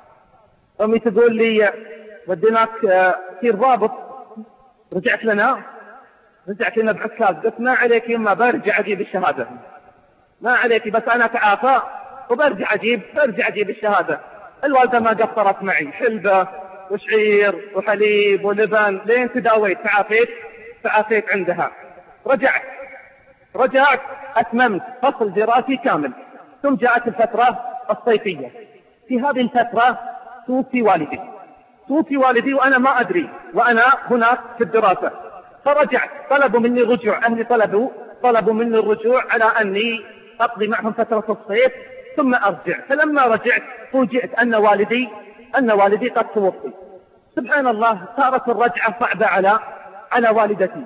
أمي تقول لي وديناك تصير ضابط. رجعت لنا رجعت لنا بعكاز. قلت ما عليك يما، برجع أجيب الشهادة، ما عليك، بس أنا تعافى وبرجع أجيب برجع أجيب الشهادة. الوالدة ما قصرت معي، حلبة وشعير وحليب ولبن لين تداويت تعافيت تعافيت عندها. رجعت رجعت أتممت فصل دراسي كامل. ثم جاءت الفترة الصيفية. في هذه الفترة توفي والدي توفي والدي وأنا ما أدري، وأنا هناك في الدراسة. فرجعت، طلبوا مني الرجوع، أهلي طلبوا طلبوا مني الرجوع على أني أقضي معهم فترة الصيف ثم أرجع. فلما رجعت فوجئت أن والدي أن والدي قد توفي. سبحان الله، صارت الرجعة صعبة على على والدتي.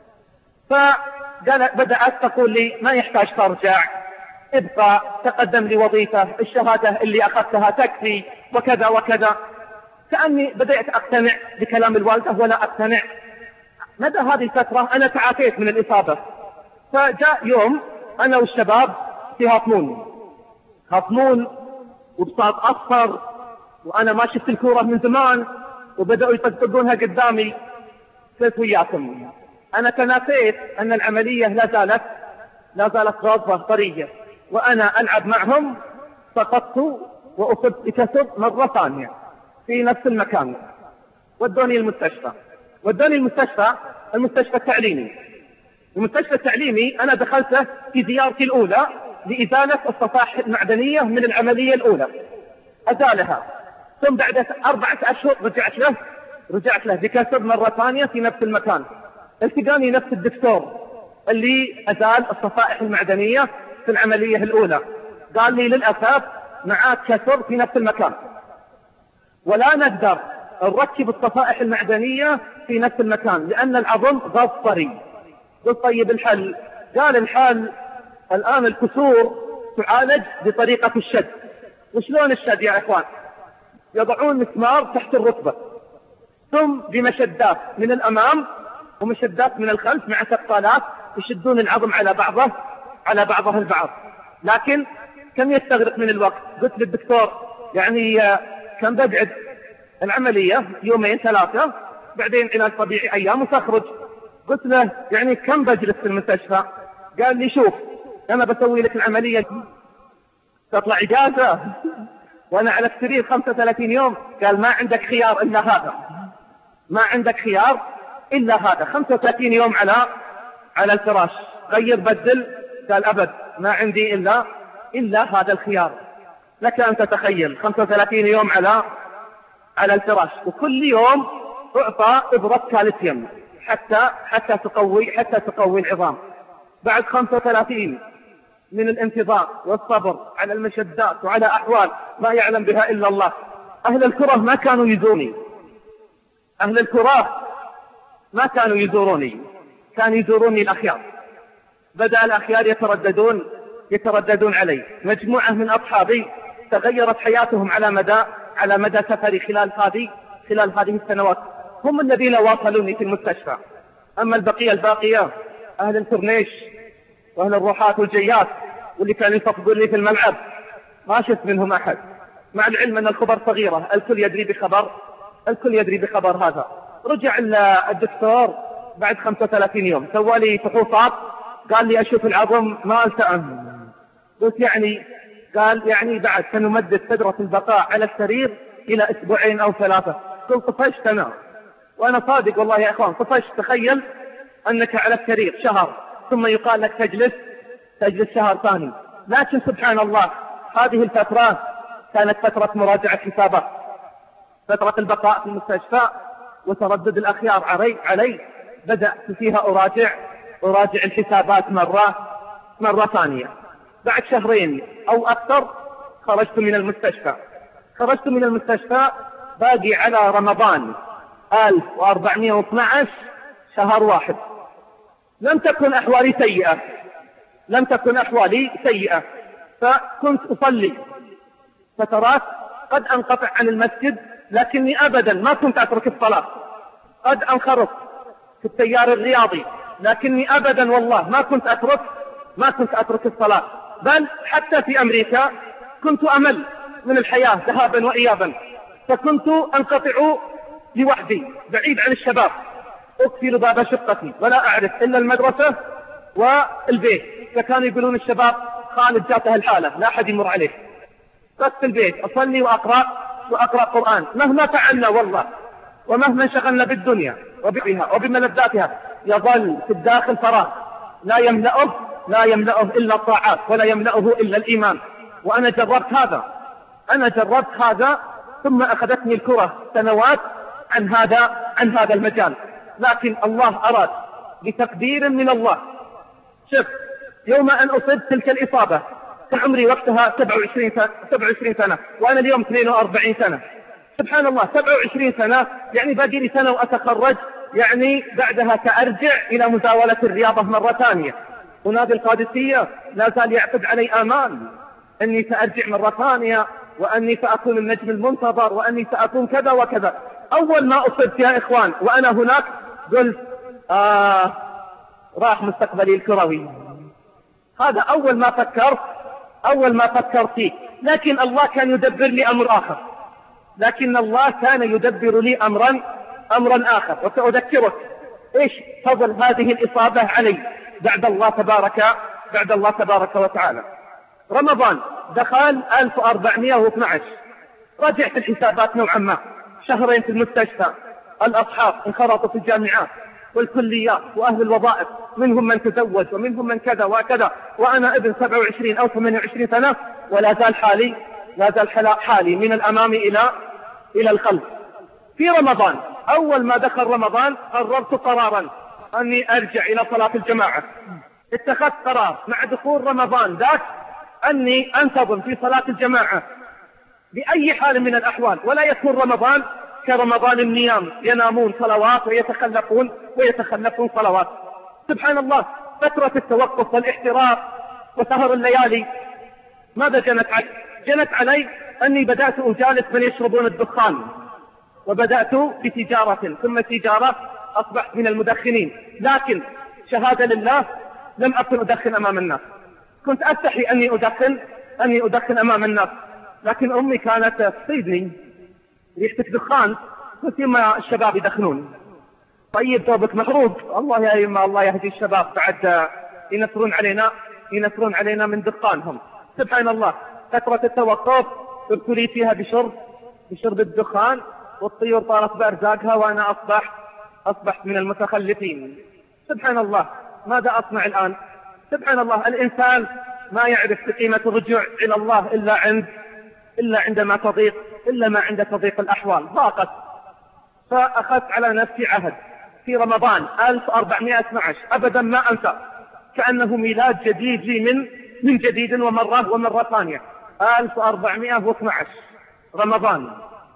فقال بدأت تقول لي ما يحتاج ترجع، ابقى، تقدم لي وظيفة، الشهادة اللي أخذتها تكفي، وكذا وكذا. كأني بدأت أقتنع بكلام الوالدة ولا أقتنع. مدى هذه الفترة أنا تعافيت من الإصابة. فجاء يوم أنا والشباب في هاطمون هاطمون وبساط أصفر، وأنا ما شفت الكورة من زمان، وبدأوا يطقطقونها قدامي. قلت وياكم، أنا تنافيت أن العملية لا زالت لا زالت غاضة طرية، وأنا ألعب معهم سقطت وأصبت بكسر مرة ثانية في نفس المكان. ودوني المستشفى ودوني المستشفى المستشفى التعليمي. المستشفى التعليمي أنا دخلته في زيارتي الأولى لإزالة الصفائح المعدنية من العملية الأولى، أزالها. ثم بعد أربعة أشهر رجعت له رجعت له بكسر مرة ثانية في نفس المكان. التقاني نفس الدكتور اللي أزال الصفائح المعدنية في العملية الأولى، قال لي للأسف معاك كسر في نفس المكان ولا نقدر نركب الصفائح المعدنية في نفس المكان لأن العظم غاض طري. قلت طيب الحل؟ قال الحل الآن الكسور تعالج بطريقة الشد. وشلون الشد يا إخوان؟ يضعون مسمار تحت الركبة ثم بمشدات من الأمام ومشدات من الخلف مع ثقالات يشدون العظم على بعضه على بعضه البعض. لكن كم يستغرق من الوقت؟ قلت للدكتور يعني كم بقعد العملية؟ يومين ثلاثة، بعدين علاج طبيعي أيام وتخرج. قلت له يعني كم بجلس في المستشفى؟ قال لي شوف أنا بسوي لك العملية تطلع إجازة وأنا على السرير خمسة وثلاثين يوم. قال ما عندك خيار إلا هذا، ما عندك خيار إلا هذا، خمسة وثلاثين يوم على على الفراش، غير بدل. قال أبد ما عندي إلا إلا هذا الخيار. لك أن تتخيل خمسة وثلاثين يوم على على الفراش، وكل يوم أعطى إبرة كالسيوم حتى حتى تقوي حتى تقوي العظام. بعد خمسة وثلاثين من الانتظار والصبر على المشدات وعلى أحوال ما يعلم بها إلا الله، أهل الكرة ما كانوا يزوروني، أهل الكرة ما كانوا يزوروني، كانوا يزوروني الأخيار. بدأ الأخيار يترددون يترددون علي. مجموعة من أصحابي تغيرت حياتهم على مدى على مدى سفري خلال هذه خلال هذه السنوات، هم الذين واصلوني في المستشفى. أما البقية الباقية أهل الكورنيش وأهل الروحات والجيات واللي كانوا يفقدون لي في الملعب ما شفت منهم أحد، مع العلم أن الخبر صغيرة، الكل يدري بخبر الكل يدري بخبر هذا. رجع الدكتور بعد خمسة وثلاثين يوم سوى لي فحوصات، قال لي أشوف العظم ما التأم. قلت يعني؟ قال يعني بعد سنمدد فترة البقاء على السرير إلى أسبوعين أو ثلاثة. قلت طفشت أنا، وأنا صادق والله يا إخوان طفشت. تخيل أنك على السرير شهر ثم يقال لك تجلس تجلس شهر ثاني. لكن سبحان الله هذه الفترة كانت فترة مراجعة حسابات، فترة البقاء في المستشفى وتردد الأخيار علي علي بدأت فيها أراجع أراجع الحسابات مرة مرة ثانية. بعد شهرين أو أكثر خرجت من المستشفى خرجت من المستشفى باقي على رمضان ألف وأربعمائة واثني عشر شهر واحد. لم تكن أحوالي سيئة لم تكن أحوالي سيئة فكنت أصلي فترات، قد أنقطع عن المسجد لكني أبدا ما كنت أترك الصلاة. قد أنخرط في التيار الرياضي لكني أبدا والله ما كنت أترك ما كنت أترك الصلاة. بل حتى في أمريكا كنت أمل من الحياة ذهابا وإيابا، فكنت أنقطع لوحدي بعيد عن الشباب، أقفل باب شقتي ولا أعرف إلا المدرسة والبيت. فكانوا يقولون الشباب خالد جاته الحالة لا أحد يمر عليه، بس في البيت أصلي وأقرأ وأقرأ قرآن. مهما فعلنا والله ومهما انشغلنا بالدنيا وبها وبملذاتها يظل في الداخل فراغ لا يملأه لا يملأه إلا الطاعات ولا يملأه إلا الإيمان. وأنا جربت هذا أنا جربت هذا ثم أخذتني الكرة سنوات عن هذا عن هذا المجال. لكن الله أراد بتقدير من الله. شوف يوم أن أصبت تلك الإصابة كان عمري وقتها سبعة وعشرين سنة وأنا اليوم اثنين وأربعين سنة. سبحان الله سبعة وعشرين سنة يعني باقي لي سنة وأتخرج، يعني بعدها سأرجع إلى مزاولة الرياضة مرة ثانية. ونادي القادسية لا زال يعقد علي آمال أني سأرجع مرة ثانية وأني سأكون النجم المنتظر وأني سأكون كذا وكذا. أول ما أصبت يا إخوان وأنا هناك قلت آه راح مستقبلي الكروي. هذا أول ما فكرت أول ما فكرت فيه. لكن الله كان يدبر لي أمر آخر لكن الله كان يدبر لي أمرا أمرا آخر. وسأذكرك إيش فضل هذه الإصابة علي بعد الله تبارك بعد الله تبارك وتعالى. رمضان دخل ألف وأربعمائة واثني عشر، رجعت الحسابات نوعا ما، شهرين في المستشفى، الأصحاب انخرطوا في الجامعات والكليات وأهل الوظائف، منهم من تزوج ومنهم من كذا وكذا، وأنا ابن سبعة وعشرين أو ثمانية وعشرين سنة ولا زال حالي لا زال حالي من الأمام إلى إلى الخلف. في رمضان أول ما دخل رمضان قررت قرارا أني أرجع إلى صلاة الجماعة. اتخذت قرار مع دخول رمضان ذاك أني أنتظم في صلاة الجماعة بأي حال من الأحوال، ولا يكون رمضان كرمضان النيام، ينامون صلوات ويتخلفون ويتخلفون صلوات. سبحان الله، فترة التوقف والاحتراق وسهر الليالي ماذا جنت علي؟ جنت علي أني بدأت أجالس من يشربون الدخان، وبدأت بتجارة ثم تجارة، أصبحت من المدخنين. لكن شهادة لله لم أكن أدخن أمام الناس، كنت أستحي أني أدخن أني أدخن أمام الناس، لكن أمي كانت تصيدني، ريحتك دخان، قلت يما الشباب يدخنون، طيب ثوبك محروق، الله يا يما الله يهدي الشباب بعد ينصرون علينا ينصرون علينا من دخانهم. سبحان الله، فترة التوقف ابتليت فيها بشرب بشرب الدخان، والطيور طارت بأرزاقها وأنا أصبح أصبحت من المتخلفين. سبحان الله، ماذا أصنع الآن؟ سبحان الله، الإنسان ما يعرف قيمة الرجوع إلى الله إلا عند إلا عندما تضيق إلا ما عند تضيق الأحوال. ضاقت، فأخذت على نفسي عهد في رمضان ألف وأربعمائة واثني عشر، أبدا ما أنسى، كأنه ميلاد جديد لي من من جديد ومرة ومرة ثانية. ألف وأربعمائة واثني عشر رمضان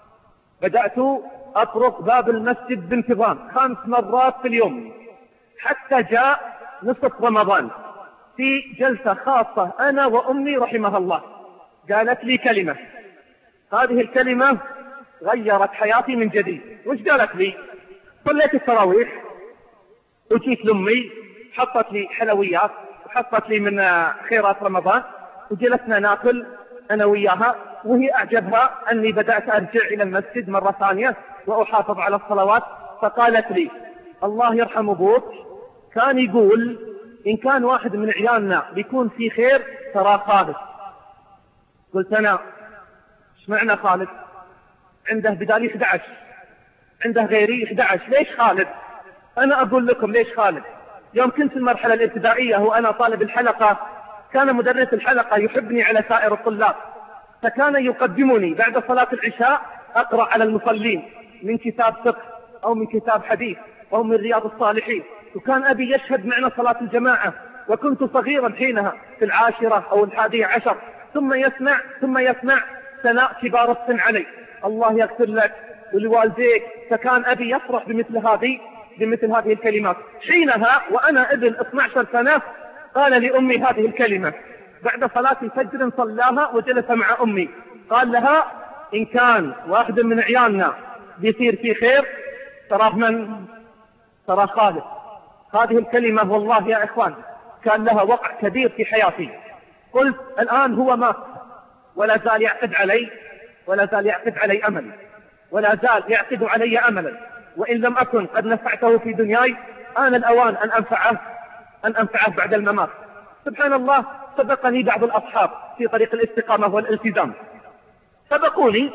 بدأت أطرق باب المسجد بانتظام خمس مرات في اليوم، حتى جاء نصف رمضان في جلسة خاصة أنا وأمي رحمها الله، قالت لي كلمة، هذه الكلمة غيرت حياتي من جديد. وش قالت لي؟ صليت التراويح وجيت لأمي، حطت لي حلويات وحطت لي من خيرات رمضان، وجلسنا ناكل أنا وياها، وهي أعجبها أني بدأت أرجع إلى المسجد مرة ثانية وأحافظ على الصلوات. فقالت لي الله يرحم أبوك كان يقول إن كان واحد من عيالنا بيكون في خير ترى خالد. قلت أنا ايش معنى خالد؟ عنده بدالي أحد عشر، عنده غيري أحد عشر، ليش خالد؟ أنا أقول لكم ليش خالد. يوم كنت في المرحلة الابتدائية وأنا طالب الحلقة، كان مدرس الحلقة يحبني على سائر الطلاب، فكان يقدمني بعد صلاة العشاء أقرأ على المصلين من كتاب فقه أو من كتاب حديث أو من رياض الصالحين، وكان أبي يشهد معنا صلاة الجماعة، وكنت صغيرا حينها في العاشرة أو الحادية عشر، ثم يسمع ثم يسمع ثناء كبار السن علي، الله يغفر لك ولوالديك. فكان أبي يفرح بمثل هذه بمثل هذه الكلمات. حينها وأنا ابن اثني عشر سنة قال لأمي هذه الكلمة بعد صلاة الفجر، صلاها وجلس مع أمي، قال لها إن كان واحد من عيالنا بيصير في خير تراه من ترى خالد. هذه الكلمة والله يا إخوان كان لها وقع كبير في حياتي. قلت الآن هو مات ولا زال يعقد علي ولا زال يعقد علي أمل، ولا زال يعقد علي أملا، وإن لم أكن قد نفعته في دنياي آن الأوان أن أنفعه أن أنفعه بعد الممات. سبحان الله، سبقني بعض الأصحاب في طريق الاستقامة والالتزام، سبقوني،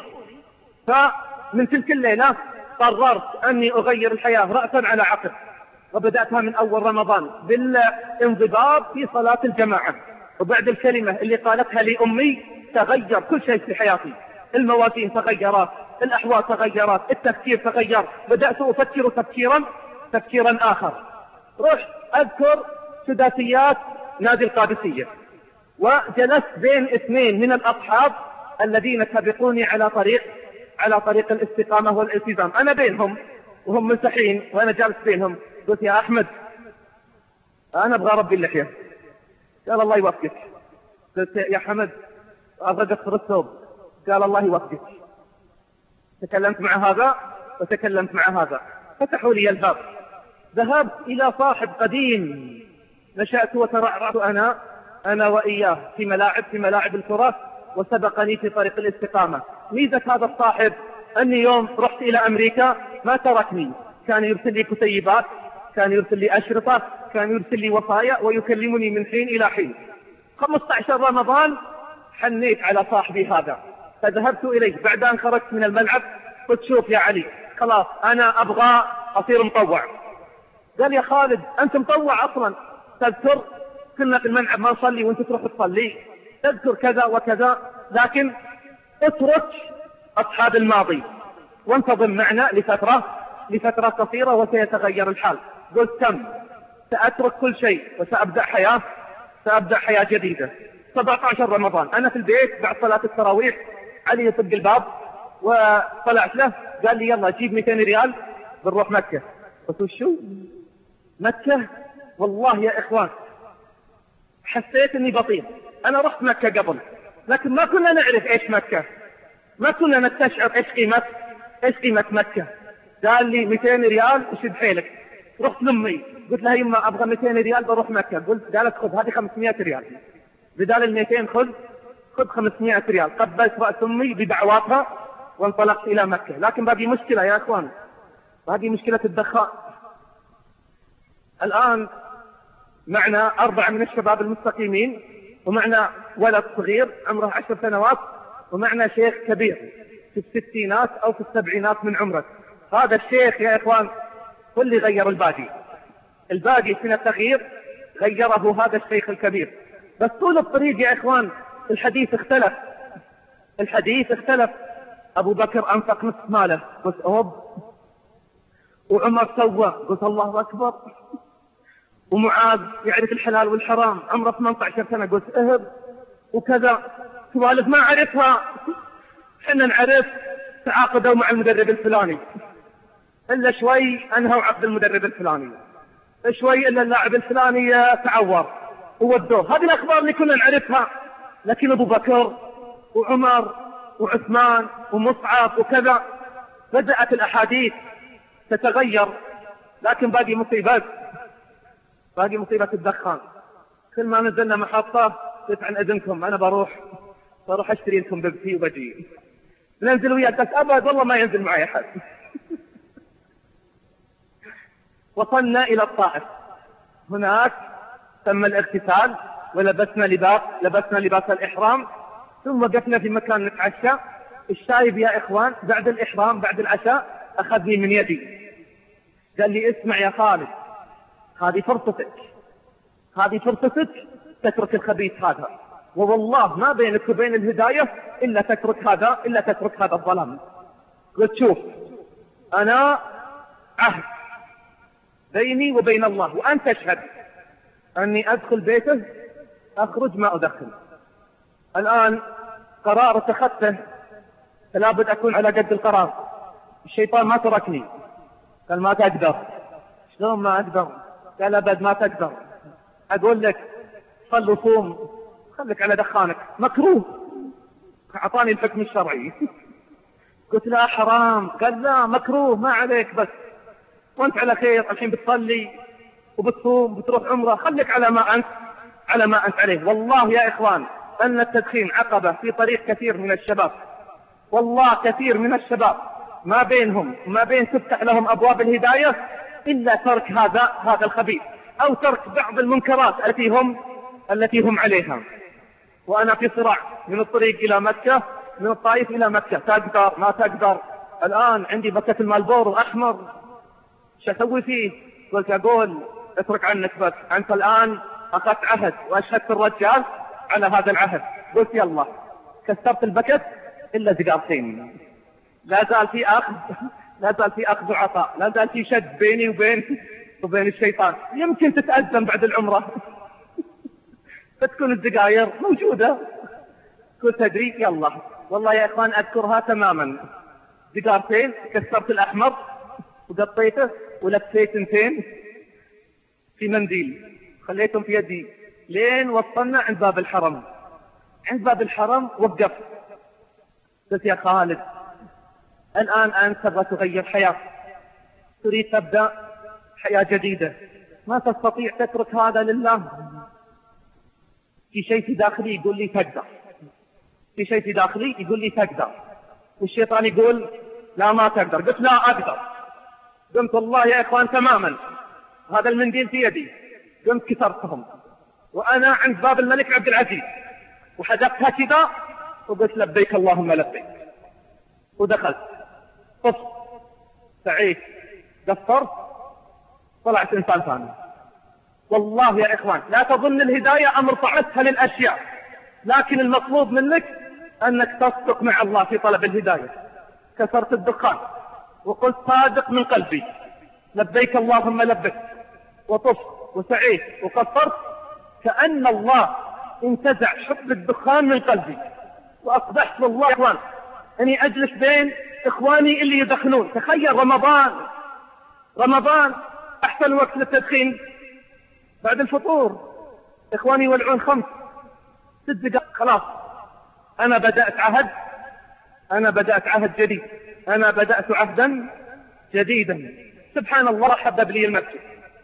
فمن تلك الليلة قررت أني أغير الحياة رأسا على عقب، وبدأتها من أول رمضان بالانضباط في صلاة الجماعة. وبعد الكلمة اللي قالتها لي أمي تغير كل شيء في حياتي، الموازين تغيرت، الأحوال تغيرت، التفكير تغير، بدأت أفكر تفكيرا تفكيرا آخر. رحت أذكر سداسيات نادي القادسية، وجلست بين اثنين من الأصحاب الذين سبقوني على طريق على طريق الاستقامة والالتزام، أنا بينهم وهم منسحين وأنا جالس بينهم. قلت يا أحمد أنا أبغى ربي اللحية. قال الله يوفقك. قلت يا حمد أبغى أقصر الثوب. قال الله يوفقك. تكلمت مع هذا وتكلمت مع هذا، فتحوا لي الباب. ذهبت إلى صاحب قديم نشأت وترعرعت أنا أنا وإياه في ملاعب في ملاعب الكرة، وسبقني في طريق الاستقامة. ميزة هذا الصاحب أني يوم رحت إلى أمريكا ما تركني، كان يرسل لي كتيبات، كان يرسل لي أشرطة، كان يرسل لي وصايا ويكلمني من حين إلى حين. خمسة عشر رمضان حنيت على صاحبي هذا، فذهبت إليه بعد أن خرجت من الملعب، قلت شوف يا علي خلاص أنا أبغى أصير مطوع. قال يا خالد أنت مطوع أصلا، تذكر كنا في الملعب ما نصلي وأنت تروح تصلي، تذكر كذا وكذا، لكن اترك أصحاب الماضي وانتظم معنا لفترة لفترة قصيرة وسيتغير الحال. قلت تم، سأترك كل شيء وسأبدأ حياة سأبدأ حياة جديدة. سبعة عشر رمضان أنا في البيت بعد صلاة التراويح، علي يطق الباب وطلعت له، قال لي يلا جيب مئتين ريال بنروح مكة. قلت وشو مكة؟ والله يا إخوان حسيت أني بطير. أنا رحت مكة قبل لكن ما كنا نعرف إيش مكة، ما كنا نستشعر إيش قيمة إيش قيمة مكة. قال لي مئتين ريال وشد حيلك. رحت لأمي قلت لها يما أبغى مئتين ريال بروح مكة. قلت قالت خذ هذه خمسمائة ريال، بدال المئتين خذ خذ خمسمائة ريال. قبلت رأس أمي بدعواتها وانطلقت إلى مكة. لكن باقي مشكلة يا أخوان، باقي مشكلة الدخان. الآن معنا أربعة من الشباب المستقيمين، ومعنا ولد صغير عمره عشر سنوات، ومعنا شيخ كبير في الستينات أو في السبعينات من عمره. هذا الشيخ يا إخوان هو اللي غير الباقي، الباقي من التغيير غيره هذا الشيخ الكبير. بس طول الطريق يا إخوان الحديث اختلف، الحديث اختلف. أبو بكر أنفق نصف ماله، قلت أوب. وعمر سوى، قلت الله أكبر. ومعاذ يعرف الحلال والحرام عمره ثمانية عشر سنة، قلت اهب. وكذا سوالف ما عرفها، حنا نعرف تعاقدوا مع المدرب الفلاني، إلا شوي أنهوا عقد المدرب الفلاني، شوي إلا اللاعب الفلاني تعور وودوه. هذه الأخبار اللي كنا نعرفها. لكن أبو بكر وعمر وعثمان ومصعب وكذا بدأت الأحاديث تتغير. لكن باقي مصيبة، باقي مصيبة الدخان. كل ما نزلنا محطة قلت عن إذنكم أنا بروح بروح أشتري لكم بيبسي وبجي. ننزل وياك بس أبد والله ما ينزل معي أحد. وصلنا إلى الطائف، هناك تم الاغتسال ولبسنا لباس لبسنا لباس الإحرام، ثم وقفنا في مكان نتعشى. الشايب يا إخوان بعد الإحرام بعد العشاء أخذني من يدي، قال لي اسمع يا خالد، هذه فرصتك، هذه فرصتك تترك الخبيث هذا، ووالله ما بينك وبين الهداية إلا تترك هذا إلا تترك هذا الظلام. قلت شوف أنا عهد بيني وبين الله وأنت تشهد أني أدخل بيته أخرج ما أدخل. الآن قرار اتخذته فلا بد أكون على قد القرار. الشيطان ما تركني، قال ما تقدر. شلون ما أقدر؟ قال أبد ما تقدر. أقول لك صل وصوم، خليك على دخانك، مكروه. أعطاني الحكم الشرعي. قلت لا حرام. قال لا مكروه ما عليك، بس وانت على خير الحين بتصلي وبتصوم بتروح عمره، خليك على ما أنت على ما أنت عليه. والله يا إخوان أن التدخين عقبة في طريق كثير من الشباب، والله كثير من الشباب ما بينهم ما بين تفتح لهم أبواب الهداية إلا ترك هذا هذا الخبيث، أو ترك بعض المنكرات التي هم التي هم عليها. وأنا في صراع من الطريق إلى مكة، من الطائف إلى مكة، تقدر ما تقدر. الآن عندي بكة المالبور الأحمر، شو أسوي فيه؟ قلت أقول اترك عنك، بس أنت الآن أخذت عهد وأشهدت الرجال على هذا العهد. قلت يلا كسرت البكت إلا زقارتين، لا زال في أخذ لا زال في أخذ وعطاء، لا زال في شد بيني وبين وبين الشيطان. يمكن تتأزم بعد العمرة فتكون الزقاير موجودة. قلت تدري يلا والله يا إخوان أذكرها تماما، زقارتين كسرت الأحمر وقطيته ولفيت اثنتين في منديل خليتهم في يدي لين وصلنا عند باب الحرم. عند باب الحرم وقفت، قلت يا خالد الآن أنت تبغى تغير حياة، تريد تبدأ حياة جديدة، ما تستطيع تترك هذا لله. في شيء في داخلي يقول لي تقدر، في شيء في داخلي يقول لي تقدر، والشيطان يقول لا ما تقدر. قلت لا أقدر. قمت والله يا إخوان تماما، هذا المنديل في يدي، قمت كسرتهم وأنا عند باب الملك عبد العزيز، وحدقتها كذا وقلت لبيك اللهم لبيك، ودخلت طف سعيد قصرت طلعت إنسان ثاني. والله يا إخوان لا تظن الهداية أمر صعدتها للأشياء، لكن المطلوب منك أنك تصدق مع الله في طلب الهداية. كسرت الدخان وقلت صادق من قلبي لبيك اللهم لبيك، وطف وسعيد وقصرت، كأن الله انتزع حب الدخان من قلبي، وأصبحت والله يا إخوان أني أجلس بين إخواني اللي يدخنون. تخيل رمضان، رمضان أحسن وقت للتدخين بعد الفطور، إخواني يولعون خمس ست دقائق خلاص. أنا بدأت عهد، أنا بدأت عهد جديد، أنا بدأت عهدا جديدا. سبحان الله حبب لي المسجد،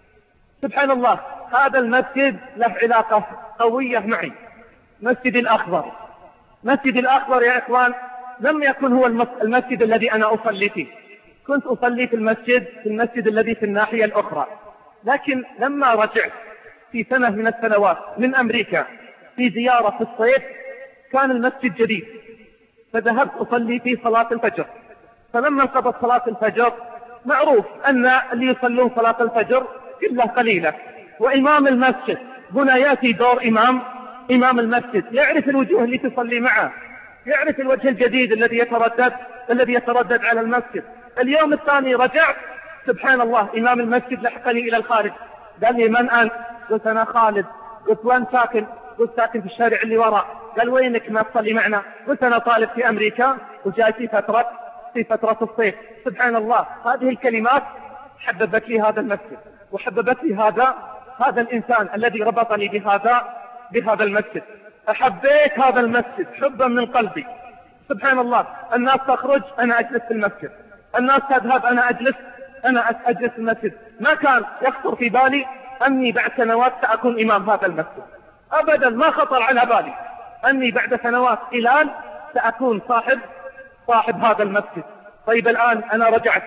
سبحان الله هذا المسجد له علاقة قوية معي. مسجد الأخضر، مسجد الأخضر يا إخوان لم يكن هو المسجد الذي أنا أصلي فيه، كنت أصلي في المسجد في المسجد الذي في الناحية الأخرى. لكن لما رجعت في سنة من السنوات من أمريكا في زيارة في الصيف كان المسجد جديد، فذهبت أصلي في صلاة الفجر. فلما انقضت صلاة الفجر معروف أن اللي يصلون صلاة الفجر إلا قليلة، وإمام المسجد هنا يأتي دور إمام إمام المسجد، يعرف الوجوه اللي تصلي معه، يعرف الوجه الجديد الذي يتردد الذي يتردد على المسجد. اليوم الثاني رجعت سبحان الله إمام المسجد لحقني إلى الخارج، قال لي من أنت؟ قلت أنا خالد. قلت وين ساكن؟ قلت ساكن في الشارع اللي وراء. قال وينك ما تصلي معنا؟ قلت أنا طالب في أمريكا وجاي في فترة في فترة الصيف. سبحان الله هذه الكلمات حببت لي هذا المسجد، وحببت لي هذا هذا الإنسان الذي ربطني بهذا بهذا المسجد. أحبيت هذا المسجد حبا من قلبي. سبحان الله الناس تخرج أنا أجلس في المسجد، الناس تذهب أنا أجلس أنا أجلس في المسجد. ما كان يخطر في بالي أني بعد سنوات سأكون إمام هذا المسجد، أبدا ما خطر على بالي أني بعد سنوات إلى سأكون صاحب صاحب هذا المسجد. طيب الآن أنا رجعت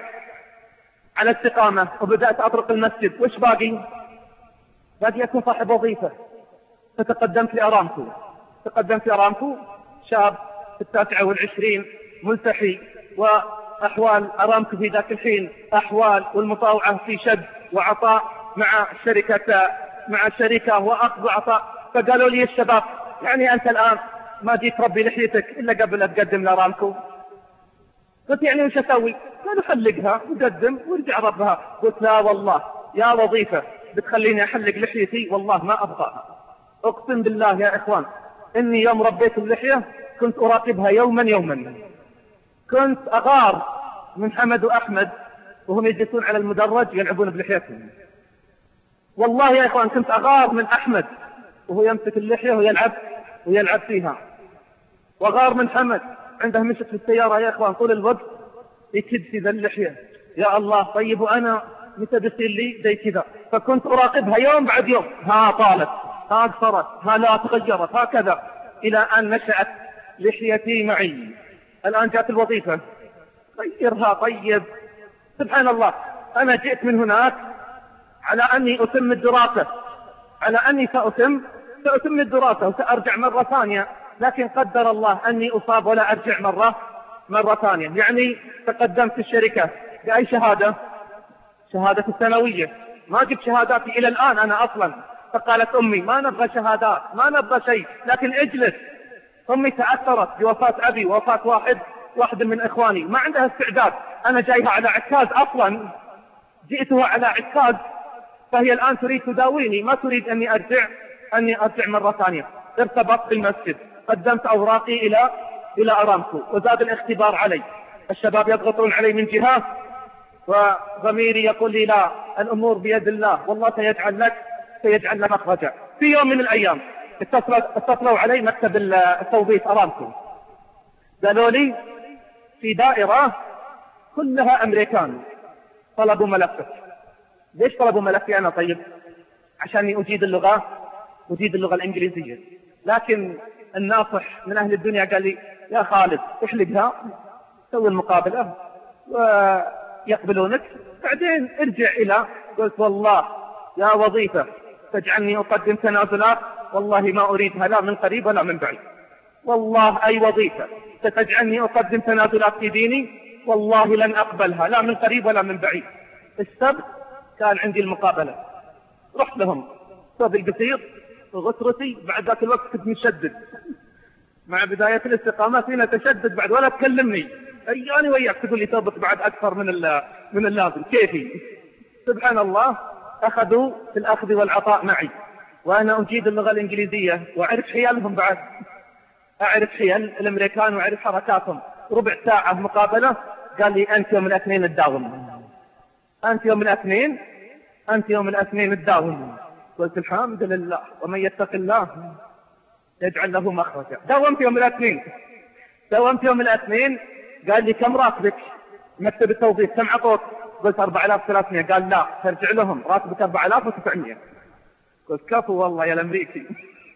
على استقامة وبدأت أطرق المسجد، وش باقي؟ باقي أكون صاحب وظيفة. فتقدمت لأرامكو، تقدمت لأرامكو شاب في التاسعة والعشرين ملتحي، وأحوال أرامكو في ذاك الحين أحوال والمطاوعة في شد وعطاء مع شركة مع الشركة وأخذ وعطاء. فقالوا لي الشباب يعني أنت الآن ما جيت ربي لحيتك إلا قبل أتقدم لأرامكو؟ قلت يعني وش أسوي؟ قالوا حلقها وقدم وارجع ربها. قلت لا والله يا وظيفة بتخليني أحلق لحيتي والله ما أبغاها. أقسم بالله يا إخوان إني يوم ربيت اللحية كنت أراقبها يوما يوما، كنت أغار من حمد وأحمد وهم يجلسون على المدرج يلعبون بلحيتهم. والله يا إخوان كنت أغار من أحمد وهو يمسك اللحية ويلعب ويلعب فيها، وغار من حمد عنده مشت في السيارة يا إخوان طول الوقت يكد في ذا اللحية. يا الله طيب وأنا متى بيصير لي زي كذا؟ فكنت أراقبها يوم بعد يوم، ها طالت ها قصرت ها لا تغيرت هكذا، إلى أن نشأت لحيتي معي. الآن جاءت الوظيفة غيرها. طيب سبحان الله أنا جئت من هناك على أني أتم الدراسة، على أني سأتم سأتم الدراسة وسأرجع مرة ثانية، لكن قدر الله أني أصاب ولا أرجع مرة مرة ثانية. يعني تقدمت في الشركة بأي شهادة؟ شهادة الثانوية. ما جبت شهاداتي إلى الآن أنا أصلا. فقالت أمي ما نبغى شهادات ما نبغى شيء، لكن اجلس. أمي تأثرت بوفاة أبي ووفاة واحد واحد من إخواني، ما عندها استعداد. أنا جايها على عكاز أصلا، جئتها على عكاز، فهي الآن تريد تداويني، ما تريد أني أرجع أني أرجع مرة ثانية. ارتبطت بالمسجد، قدمت أوراقي إلى إلى أرامكو، وزاد الاختبار علي. الشباب يضغطون علي من جهة وضميري يقول لي لا، الأمور بيد الله والله سيجعل لك سيجعل لك مخرجا. في يوم من الأيام اتصلوا علي مكتب التوظيف أرامكو، قالوا لي في دائرة كلها أمريكان طلبوا ملفك. ليش طلبوا ملفي أنا؟ طيب عشان أجيد اللغة أجيد اللغة الإنجليزية. لكن الناصح من أهل الدنيا قال لي يا خالد احلقها، سوي المقابلة ويقبلونك بعدين ارجع إلى. قلت والله يا وظيفة تجعلني أقدم تنازلات والله ما أريدها لا من قريب ولا من بعيد. والله أي وظيفة ستجعلني أقدم تنازلات في ديني والله لن أقبلها لا من قريب ولا من بعيد. السبت كان عندي المقابلة، رحت لهم صوبي القصير وغترتي، بعد ذاك الوقت كنت مشدد مع بداية الاستقامة فينا تشدد بعد ولا تكلمني أياني وياك تقول لي ثوبك بعد أكثر من من اللازم كيفي. سبحان الله أخذوا في الأخذ والعطاء معي وأنا أجيد اللغة الإنجليزية وأعرف حيالهم بعد، أعرف حيال الأمريكان وأعرف حركاتهم. ربع ساعة مقابلة قال لي أنت يوم الاثنين تداوم، أنت يوم الاثنين أنت يوم الاثنين تداوم. قلت الحمد لله ومن يتق الله يجعل له مخرجا. داومت يوم الاثنين داومت يوم الاثنين قال لي كم راتبك مكتب التوظيف كم عطوك؟ قلت أربعة آلاف وثلاثمائة. قال لا ترجع لهم راتبك أربعة آلاف وتسعمائة. قلت كفو والله يا الأمريكي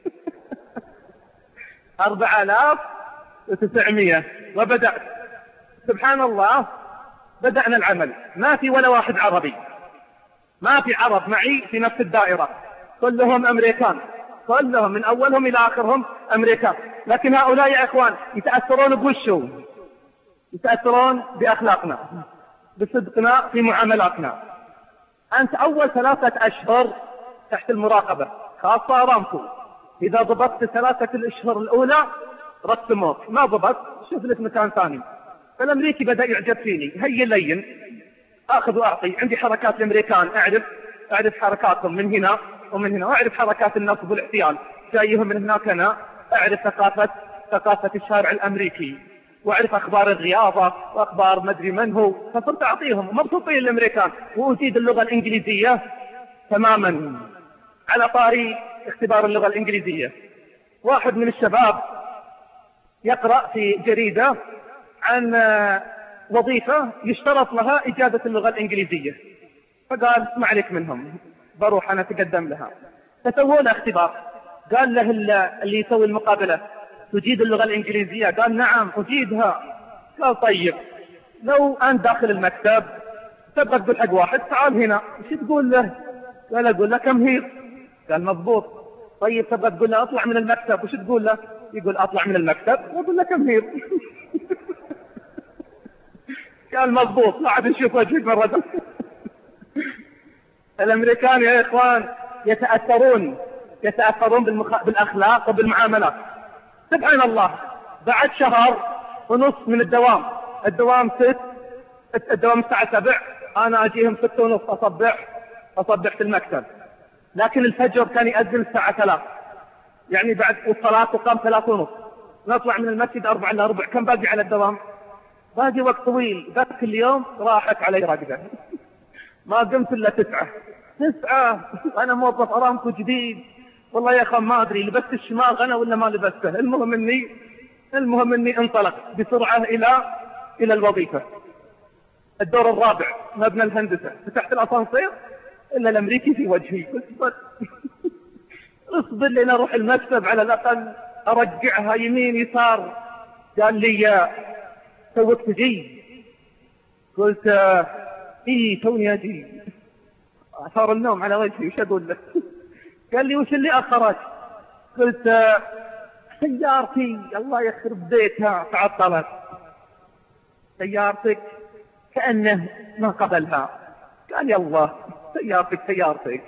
أربعة آلاف وتسعمائة. وبدأت سبحان الله بدأنا العمل، ما في ولا واحد عربي، ما في عرب معي في نفس الدائرة، كلهم أمريكان، كلهم من أولهم إلى آخرهم أمريكان. لكن هؤلاء يا إخوان يتأثرون بوشو؟ يتأثرون بأخلاقنا، بصدقنا في معاملاتنا. أنت أول ثلاثة أشهر تحت المراقبة خاصة أرامكو، إذا ضبطت ثلاثة الأشهر الأولى رسموك، ما ضبط شوف لك مكان ثاني. فالأمريكي بدأ يعجب فيني، هي لين أخذ وأعطي، عندي حركات الأمريكان أعرف أعرف حركاتهم من هنا ومن هنا، وأعرف حركات النصب والاحتيال جايهم من هناك. أنا أعرف ثقافة ثقافة الشارع الأمريكي وأعرف أخبار الرياضة وأخبار مدري من هو، فصرت أعطيهم مبسوطين الأمريكان. وأجيد اللغة الإنجليزية تماما. على طاري اختبار اللغة الإنجليزية، واحد من الشباب يقرأ في جريدة عن وظيفة يشترط لها إجادة اللغة الإنجليزية، فقال ما عليك منهم بروح أنا أتقدم لها. فسووا له اختبار، قال له اللي يسوي المقابلة تجيد اللغة الإنجليزية؟ قال نعم أجيدها. قال طيب لو أنت داخل المكتب تبغى تقول حق واحد تعال هنا وش تقول له؟ قال أقول له كم هير. قال مضبوط. طيب تبغى تقول له أطلع من المكتب وش تقول له؟ يقول أطلع من المكتب وأقول له كم هير. قال مضبوط. لا عاد نشوف وجهك مرة. الأمريكان يا إخوان يتأثرون يتأثرون بالمخ... بالأخلاق وبالمعاملات. سبحان الله بعد شهر ونص من الدوام، الدوام ست الدوام الساعة سبع، أنا أجيهم ست ونص أصبح أصبح في المكتب. لكن الفجر كان يأذن الساعة ثلاث، يعني بعد الصلاة تقام ثلاث ونص، نطلع من المسجد أربع إلا ربع. كم باقي على الدوام؟ باقي وقت طويل. ذاك اليوم راحت علي رقدة، ما قمت إلا تسعة تسعة. أنا موظف أرامكو جديد والله يا أخي ما أدري لبست الشماغ أنا ولا ما لبسته. المهم إني المهم إني انطلق بسرعة إلى إلى الوظيفة. الدور الرابع مبنى الهندسة، فتحت الأسانسير إلا الأمريكي في وجهي. اصبر اصبر لين أروح المكتب على الأقل أرجعها يمين يسار. قال لي يا توك تجي؟ قلت إيه توني أجي. أثار النوم على وجهي وش أقول لك؟ قال لي وش اللي أخرك؟ قلت سيارتي الله يخرب بيتها تعطلت. سيارتك؟ كأنه ما قبلها. قال يا الله سيارتك سيارتك.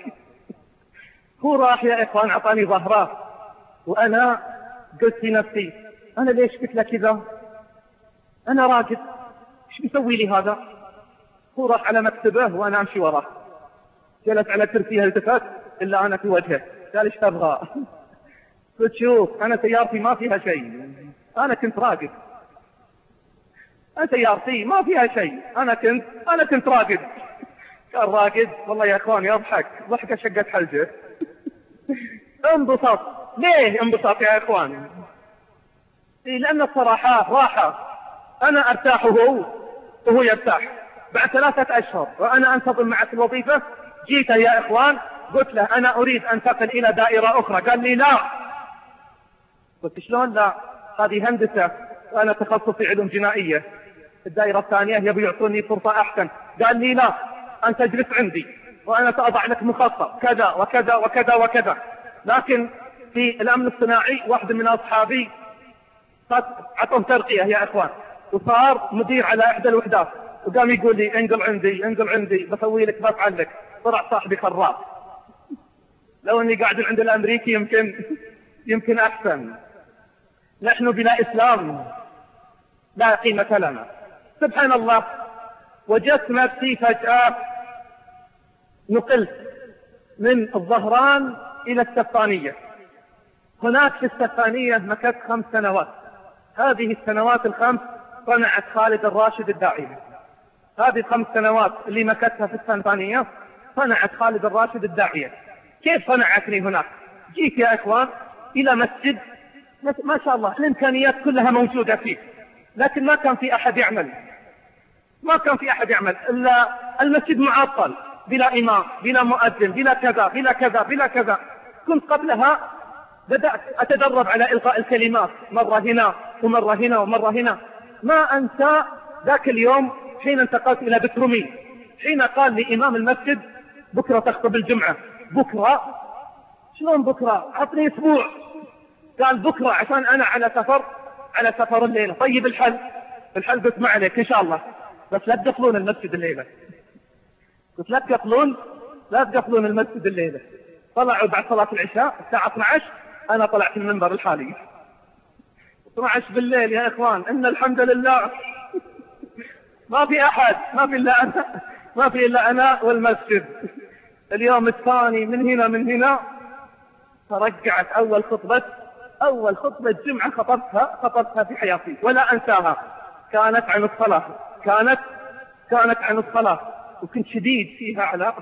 هو راح يا إخوان أعطاني ظهره، وأنا قلت في نفسي أنا ليش قلت له كذا؟ أنا راجل إيش بيسوي لي هذا؟ هو راح على مكتبه وأنا أمشي وراه، جلس على كرسيه التفت إلا أنا في وجهه. قال إيش تبغى؟ قلت شوف أنا سيارتي ما فيها شيء، أنا كنت راقد. أنا سيارتي ما فيها شيء، أنا كنت أنا كنت راقد. قال راقد؟ والله يا إخوان يضحك ضحكة شقت حلجه. انبسط. ليه انبسط يا إخوان؟ لأن الصراحة راحة، أنا أرتاح وهو وهو يرتاح. بعد ثلاثة أشهر وأنا أنتظم معه في الوظيفة جيت يا إخوان قلت له أنا أريد أن أنتقل إلى دائرة أخرى. قال لي لا. قلت شلون لا؟ هذه هندسة وأنا تخصصي علوم جنائية. الدائرة الثانية يبي يعطوني فرصة أحسن. قال لي لا أنت تجلس عندي وأنا سأضع لك مخطط كذا وكذا وكذا وكذا. لكن في الأمن الصناعي واحد من أصحابي عطوه ترقية يا إخوان، وصار مدير على إحدى الوحدات، وقام يقول لي انقل عندي انقل عندي بسوي لك بفعل لك. طلع صاحبي خراف. لو اني قاعد عند الامريكي يمكن يمكن احسن. نحن بلا اسلام لا قيمة لنا. سبحان الله، وجدت نفسي فجأة نقلت من الظهران الى السفانية. هناك في السفانية مكثت خمس سنوات. هذه السنوات الخمس صنعت خالد الراشد الداعية. هذه الخمس سنوات اللي مكثتها في السفانية صنعت خالد الراشد الداعية. كيف صنعتني هناك؟ جيت يا إخوان إلى مسجد ما شاء الله الإمكانيات كلها موجودة فيه، لكن ما كان في أحد يعمل ما كان في أحد يعمل إلا المسجد معطل، بلا إمام، بلا مؤذن، بلا كذا بلا كذا بلا كذا. كنت قبلها بدأت أتدرب على إلقاء الكلمات، مرة هنا ومرة هنا ومرة هنا. ما أنسى ذاك اليوم حين انتقلت إلى بترومين، حين قال لي إمام المسجد بكرة تخطب الجمعة. بكرة؟ شلون بكرة؟ عطني أسبوع. قال بكرة عشان أنا على سفر على سفر الليلة. طيب الحل؟ الحل قلت ما عليك إن شاء الله، بس لا تدخلون المسجد الليلة. قلت لا تدخلون لا تدخلون المسجد الليلة. طلعوا بعد صلاة العشاء الساعة اثني عشر، أنا طلعت المنبر الحالي اثني عشر بالليل يا إخوان. إن الحمد لله ما في أحد، ما في إلا أنا ما في إلا أنا والمسجد. اليوم الثاني من هنا من هنا فرجعت أول خطبة أول خطبة جمعة خطبتها خطبتها في حياتي ولا أنساها. كانت عن الصلاة كانت كانت عن الصلاة وكنت شديد فيها على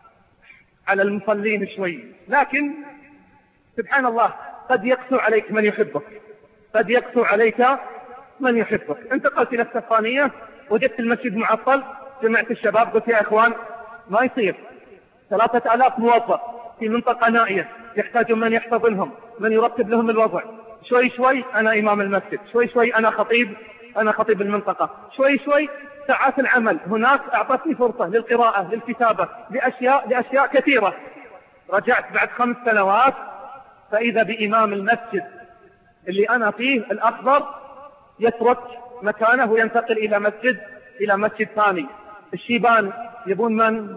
على المصلين شوي. لكن سبحان الله قد يقسو عليك من يحبك قد يقسو عليك من يحبك. انتقلت إلى السفانية، وجدت المسجد معطل، جمعت الشباب قلت يا إخوان ما يصير ثلاثة آلاف موظف في منطقة نائية يحتاجون من يحتضنهم، من يرتب لهم الوضع. شوي شوي أنا إمام المسجد، شوي شوي أنا خطيب أنا خطيب المنطقة، شوي شوي ساعات العمل هناك أعطتني فرصة للقراءة للكتابة لأشياء لأشياء كثيرة. رجعت بعد خمس سنوات فإذا بإمام المسجد اللي أنا فيه الأخضر يترك مكانه وينتقل إلى مسجد إلى مسجد ثاني. الشيبان يبون من؟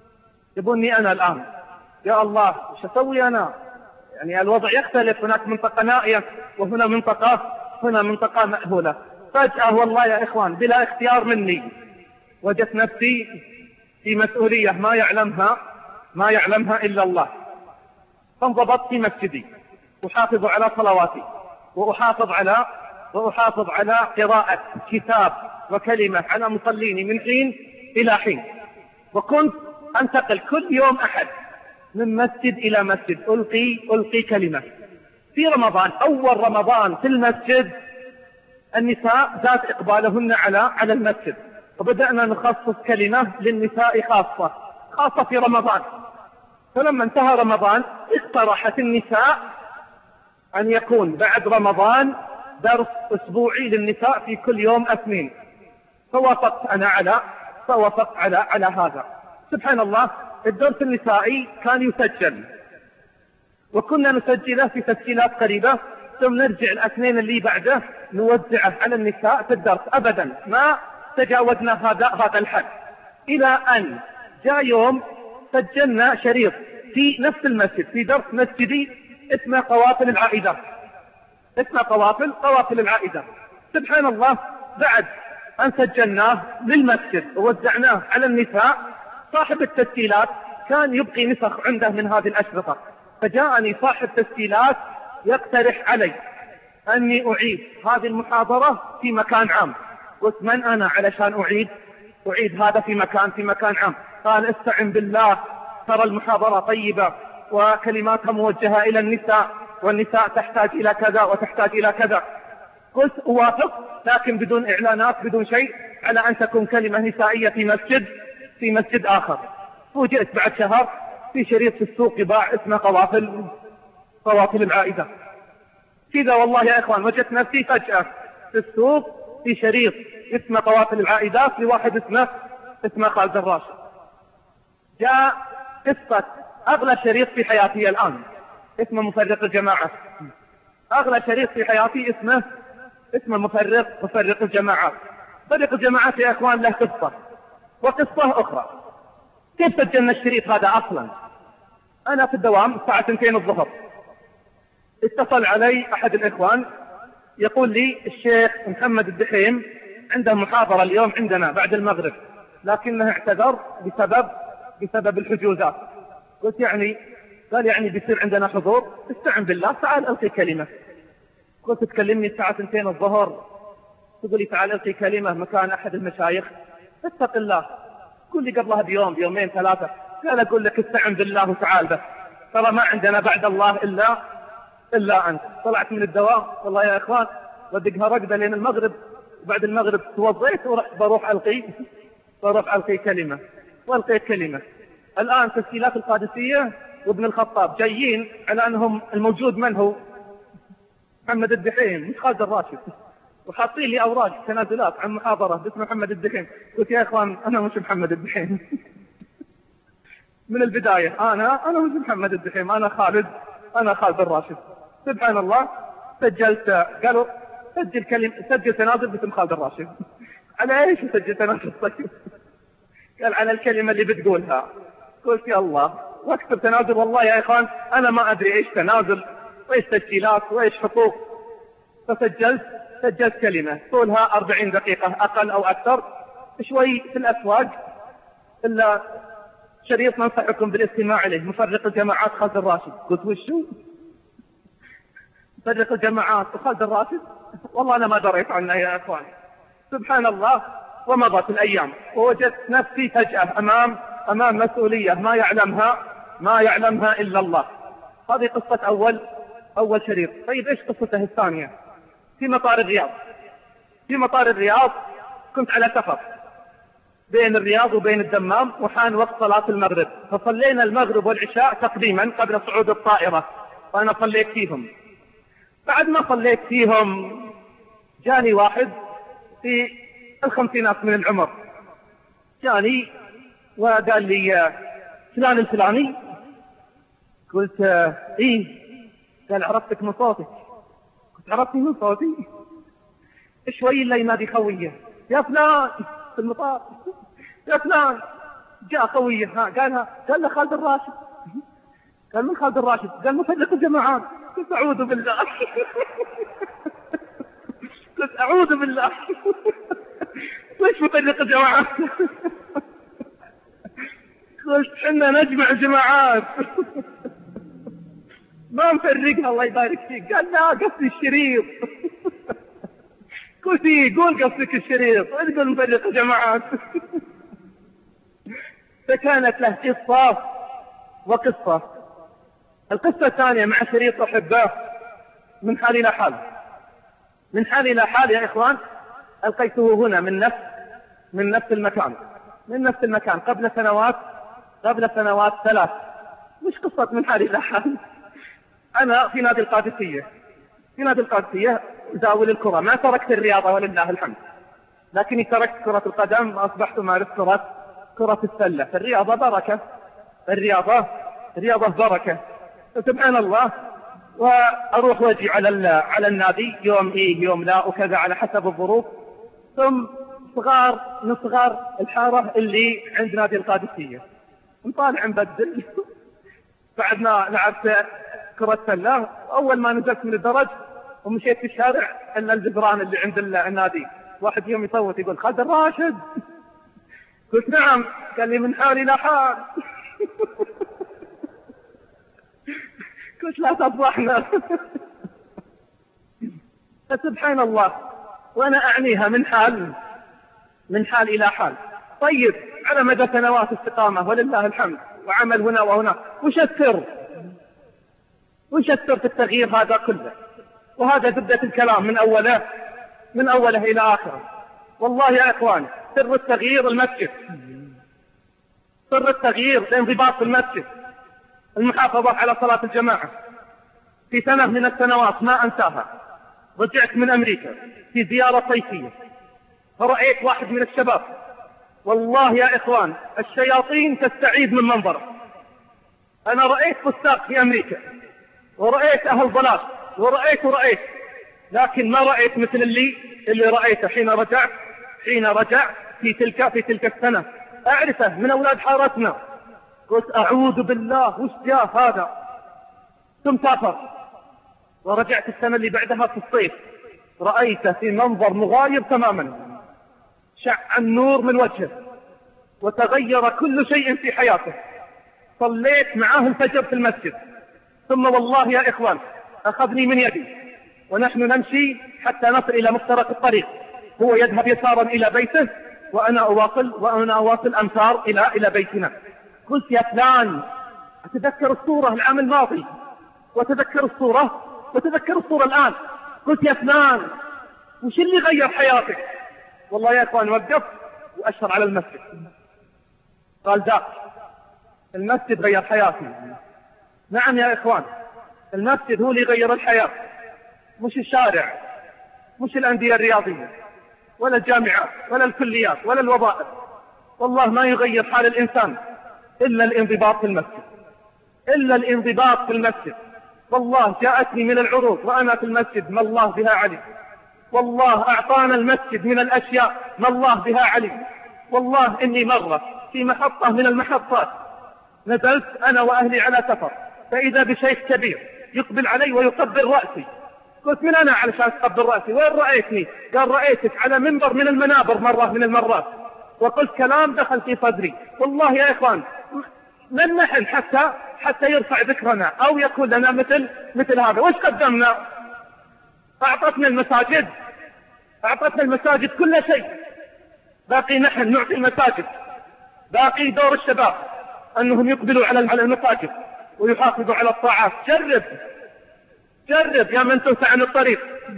يبوني أنا الآن. يا الله وش أسوي أنا؟ يعني الوضع يختلف، هناك منطقة نائية وهنا منطقة هنا منطقة مأهولة. فجأة والله يا إخوان بلا اختيار مني وجدت نفسي في مسؤولية ما يعلمها ما يعلمها إلا الله. فانضبطت في مسجدي، أحافظ على صلواتي وأحافظ على وأحافظ على قراءة كتاب وكلمة على مصليني من حين إلى حين. وكنت أنتقل كل يوم أحد من مسجد إلى مسجد ألقي ألقي كلمة. في رمضان أول رمضان في المسجد النساء ذات إقبالهن على على المسجد، وبدأنا نخصص كلمة للنساء خاصة خاصة في رمضان. فلما انتهى رمضان اقترحت النساء أن يكون بعد رمضان درس أسبوعي للنساء في كل يوم اثنين. فوافقت أنا على فوافقت على على هذا. سبحان الله الدرس النسائي كان يسجل، وكنا نسجله في تسجيلات قريبة، ثم نرجع الاثنين اللي بعده نوزعه على النساء في الدرس. أبدا ما تجاوزنا هذا هذا الحد، إلى أن جاء يوم سجلنا شريط في نفس المسجد في درس مسجدي اسمه قوافل العائدات اسمه قوافل قوافل العائدات. سبحان الله بعد أن سجلناه للمسجد ووزعناه على النساء، صاحب التسجيلات كان يبقي نسخ عنده من هذه الأشرطة، فجاءني صاحب تسجيلات يقترح علي أني أعيد هذه المحاضرة في مكان عام. قلت من أنا علشان أعيد أعيد هذا في مكان في مكان عام؟ قال استعن بالله، ترى المحاضرة طيبة وكلماتها موجهة إلى النساء، والنساء تحتاج إلى كذا وتحتاج إلى كذا. قلت أوافق، لكن بدون إعلانات بدون شيء، على أن تكون كلمة نسائية في مسجد في مسجد آخر. فوجئت بعد شهر في شريط في السوق يباع اسمه قوافل قوافل العائدة. كذا والله يا إخوان وجدت نفسي فجأة في السوق في شريط اسمه قوافل العائدات لواحد اسمه اسمه خالد الراشد. جاء قصة أغلى شريط في حياتي الآن اسمه مفرق الجماعة. أغلى شريط في حياتي اسمه اسمه مفرق مفرق الجماعات. مفرق الجماعات يا إخوان له قصة وقصة أخرى. كيف سجلنا الشريط هذا أصلا؟ أنا في الدوام الساعة اثنتين الظهر، اتصل علي أحد الإخوان يقول لي الشيخ محمد الدحيم عنده محاضرة اليوم عندنا بعد المغرب، لكنه اعتذر بسبب بسبب الحجوزات. قلت يعني؟ قال يعني بيصير عندنا حضور، استعن بالله تعال ألقي كلمة. قلت تكلمني الساعة اثنتين الظهر تقول لي تعال ألقي كلمة مكان أحد المشايخ؟ اتق الله. قل لي قبلها بيوم بيومين ثلاثة. قال أقول لك استعن بالله وتعال بس، ترى ما عندنا بعد الله إلا إلا أنت. طلعت من الدوام والله يا إخوان ودقها رقدة لين المغرب، وبعد المغرب توضيت ورحت بروح ألقي بروح ألقي كلمة وألقيت كلمة. الآن تسجيلات القادسية وابن الخطاب جايين على أنهم الموجود من هو؟ محمد الدحيم مش خالد الراشد، وحاطين لي أوراق تنازلات عن محاضرة باسم محمد الدحيم. قلت يا إخوان أنا مش محمد الدحيم من البداية أنا أنا مش محمد الدحيم، أنا خالد أنا خالد الراشد. سبحان الله سجلت، قالوا سجل كلمة سجل تنازل باسم خالد الراشد. على ايش سجل تنازل طيب؟ قال على الكلمة اللي بتقولها. قلت يا الله واكتب تنازل. والله يا اخوان انا ما ادري ايش تنازل وايش تسجيلات وايش حقوق. فسجلت سجلت كلمة طولها أربعين دقيقة اقل او اكثر، شوي في الاسواق الا شريط ننصحكم بالاستماع اليه، مفرق الجماعات خالد الراشد. قلت وشو مفرق الجماعات وخالد الراشد؟ والله انا ما دريت عنه يا اخوان. سبحان الله. ومضت الايام ووجدت نفسي فجأة امام امام مسؤولية ما يعلمها ما يعلمها الا الله. هذه قصة اول اول شريط. طيب ايش قصته الثانية؟ في مطار الرياض في مطار الرياض كنت على سفر بين الرياض وبين الدمام، وحان وقت صلاة المغرب، فصلينا المغرب والعشاء تقديما قبل صعود الطائرة، وانا صليت فيهم. بعد ما صليت فيهم جاني واحد في الخمسينات من العمر، جاني وقال لي فلان الفلاني؟ قلت ايه. قال عرفتك من صوتك. قلت عرفتني من صوتي؟ شوي اللي ينادي خويه يا فلان في المطار، يا فلان. جاء خويه ها قالها قال له خالد الراشد. قال من خالد الراشد؟ قال مفرق الجماعات. قلت اعوذ بالله قلت اعوذ بالله ليش مفرق الجماعات؟ قلت حنا نجمع الجماعات ما نفرقها الله يبارك فيك. قال لا قصدي الشريط. قلت ايه قول قصدك الشريط تقول نفرق الجماعات. فكانت له قصة وقصة. القصة الثانية مع شريط أحبه من حال إلى حال من حال إلى حال يا إخوان. ألقيته هنا من نفس من نفس المكان من نفس المكان قبل سنوات قبل سنوات ثلاث. مش قصة من حال إلى حال. أنا في نادي القادسية في نادي القادسية زاول الكرة. ما تركت الرياضة ولله الحمد، لكني تركت كرة القدم وأصبحت مارس كرة كرة السلة. الرياضة بركة الرياضة الرياضة بركة. سبحان الله. وأروح واجي على على النادي يوم إيه يوم لا وكذا على حسب الظروف. ثم صغار من صغار الحارة اللي عند نادي القادسية نطالع نبدل. بعد ما لعبت كرة سلة أول ما نزلت من الدرج ومشيت في الشارع إلا الجدران اللي عند النادي واحد يوم يصوت يقول خالد الراشد. قلت نعم. قال لي من حال إلى حال. قلت لا تفضحنا. فسبحان الله. وأنا أعنيها من حال من حال إلى حال. طيب على مدى سنوات استقامة ولله الحمد وعمل هنا وهنا. وش السر وش السر في التغيير هذا كله؟ وهذا زبدة الكلام من أوله من أوله إلى آخره. والله يا إخوان سر التغيير المسجد. سر التغيير الانضباط في المسجد، المحافظة على صلاة الجماعة. في سنة من السنوات ما أنساها رجعت من أمريكا في زيارة صيفية، فرأيت واحد من الشباب والله يا إخوان الشياطين تستعيذ من منظره. أنا رأيت فساق في أمريكا، ورأيت أهل ضلال، ورأيت ورأيت، لكن ما رأيت مثل اللي اللي رأيته حين رجعت حين رجع في تلك في تلك السنة. أعرفه من أولاد حارتنا. قلت أعوذ بالله، وش جاء هذا؟ ثم سافر ورجعت السنة اللي بعدها في الصيف، رأيته في منظر مغاير تماما، شع النور من وجهه وتغير كل شيء في حياته. صليت معاه الفجر في المسجد، ثم والله يا إخوان أخذني من يدي ونحن نمشي حتى نصل إلى مفترق الطريق، هو يذهب يسارا إلى بيته وأنا أواصل وأنا أواصل أمتار إلى إلى بيتنا. قلت يا فلان، أتذكر الصورة العام الماضي وتذكر الصورة وتذكر الصورة الآن. قلت يا فلان، وش اللي غير حياتك؟ والله يا إخوان وقف وأشهر على المسجد. قال ذاك المسجد غير حياتي. نعم يا إخوان، المسجد هو اللي يغير الحياة، مش الشارع، مش الأندية الرياضية ولا الجامعات ولا الكليات ولا الوظائف. والله ما يغير حال الإنسان إلا الانضباط في المسجد، إلا الانضباط في المسجد. والله جاءتني من العروض وأنا في المسجد ما الله بها عليم. والله أعطانا المسجد من الأشياء ما الله بها عليم. والله إني مرة في محطة من المحطات نزلت أنا وأهلي على سفر، فإذا بشيخ كبير يقبل علي ويقبل رأسي. قلت من أنا علشان تقبل رأسي؟ وين رأيتني؟ قال رأيتك على منبر من المنابر مرة من المرات، وقلت كلام دخل في صدري. والله يا إخوان من نحن حتى حتى يرفع ذكرنا أو يكون لنا مثل مثل هذا؟ وش قدمنا؟ أعطتنا المساجد، أعطتنا المساجد كل شيء، باقي نحن نعطي المساجد. باقي دور الشباب أنهم يقبلوا على المساجد ويحافظوا على الطاعات. جرب جرب يا من تنسى عن الطريق،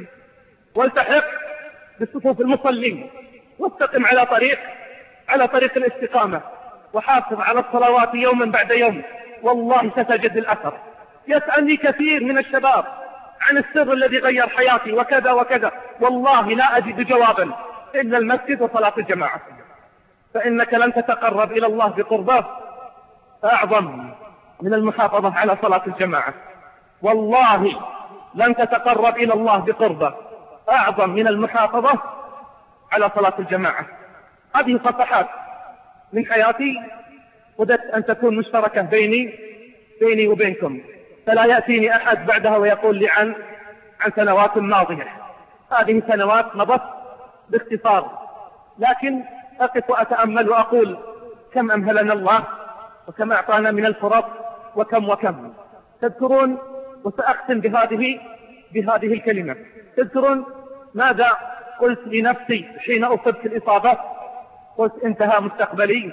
والتحق بصفوف المصلين، واستقم على طريق على طريق الاستقامة، وحافظ على الصلوات يوما بعد يوم، والله ستجد الأثر. يسألني كثير من الشباب عن السر الذي غير حياتي وكذا وكذا، والله لا أجد جوابا إلا المسجد وصلاة الجماعة. فإنك لن تتقرب إلى الله بقربه أعظم من المحافظة على صلاة الجماعة. والله لن تتقرب إلى الله بقربه أعظم من المحافظة على صلاة الجماعة. هذه صفحات من حياتي ودت أن تكون مشتركة بيني بيني وبينكم، فلا يأتيني أحد بعدها ويقول لي عن عن سنوات ماضية. هذه سنوات مضت باختصار، لكن أقف وأتأمل وأقول كم أمهلنا الله وكم أعطانا من الفرص وكم وكم. تذكرون، وسأختم بهذه بهذه الكلمة، تذكرون ماذا قلت لنفسي حين أصبت الإصابة؟ قلت انتهى مستقبلي،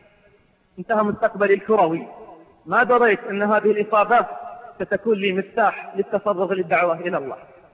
انتهى مستقبلي الكروي. ما دريت أن هذه الإصابة ستكون لي مفتاح للتفرغ للدعوة إلى الله.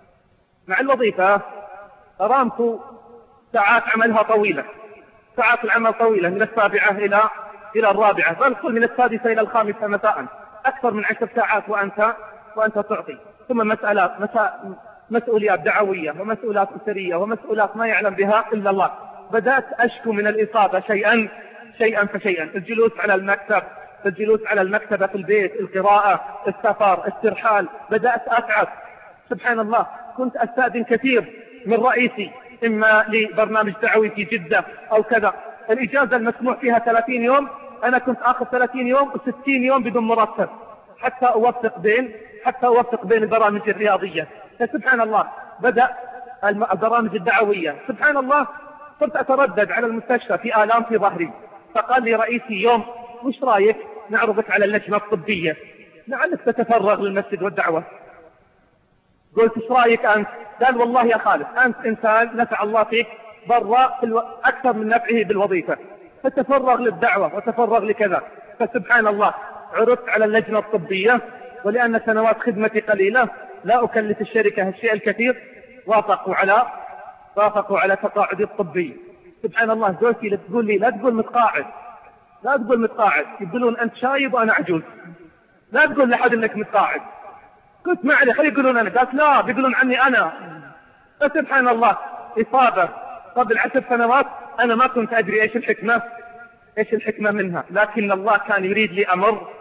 مع الوظيفة أرامكو ساعات عملها طويلة، ساعات العمل طويلة من السابعة إلى إلى الرابعة، بل من السادسة إلى الخامسة مساء، أكثر من عشر ساعات وأنت وأنت تعطي. ثم مسألات مسؤوليات دعوية ومسؤولات أسرية ومسؤولات ما يعلم بها إلا الله. بدأت أشكو من الإصابة شيئا شيئا فشيئا، الجلوس على المكتب، الجلوس على المكتبة في البيت، القراءة، السفر، الترحال. بدأت أتعب سبحان الله. كنت أستأذن كثير من رئيسي، إما لبرنامج دعوي في جدة أو كذا، الإجازة المسموح فيها ثلاثين يوم، أنا كنت آخذ ثلاثين يوم وستين يوم بدون مرتب حتى أوفق بين حتى أوفق بين البرامج الرياضية. فسبحان الله بدأ البرامج الدعوية. سبحان الله صرت أتردد على المستشفى في آلام في ظهري، فقال لي رئيسي يوم وش رأيك نعرضك على اللجنة الطبية لعلك تتفرغ للمسجد والدعوة. قلت ايش رأيك أنت؟ قال والله يا خالد أنت إنسان نفع الله فيك برا الو... أكثر من نفعه بالوظيفة، فتفرغ للدعوة وتفرغ لكذا. فسبحان الله عرضت على اللجنة الطبية، ولأن سنوات خدمتي قليلة لا أكلف الشركة الشيء الكثير، وافقوا على وافقوا على تقاعدي الطبي. سبحان الله زوجتي تقول لي لا تقول متقاعد، لا تقول متقاعد، يقولون أنت شايب وأنا عجوز، لا تقول لحد أنك متقاعد. قلت ما علي خلي يقولون أنا، قالت لا بيقولون عني أنا. فسبحان الله إصابة قبل عشر سنوات أنا ما كنت أدري إيش الحكمة إيش الحكمة منها، لكن الله كان يريد لي أمر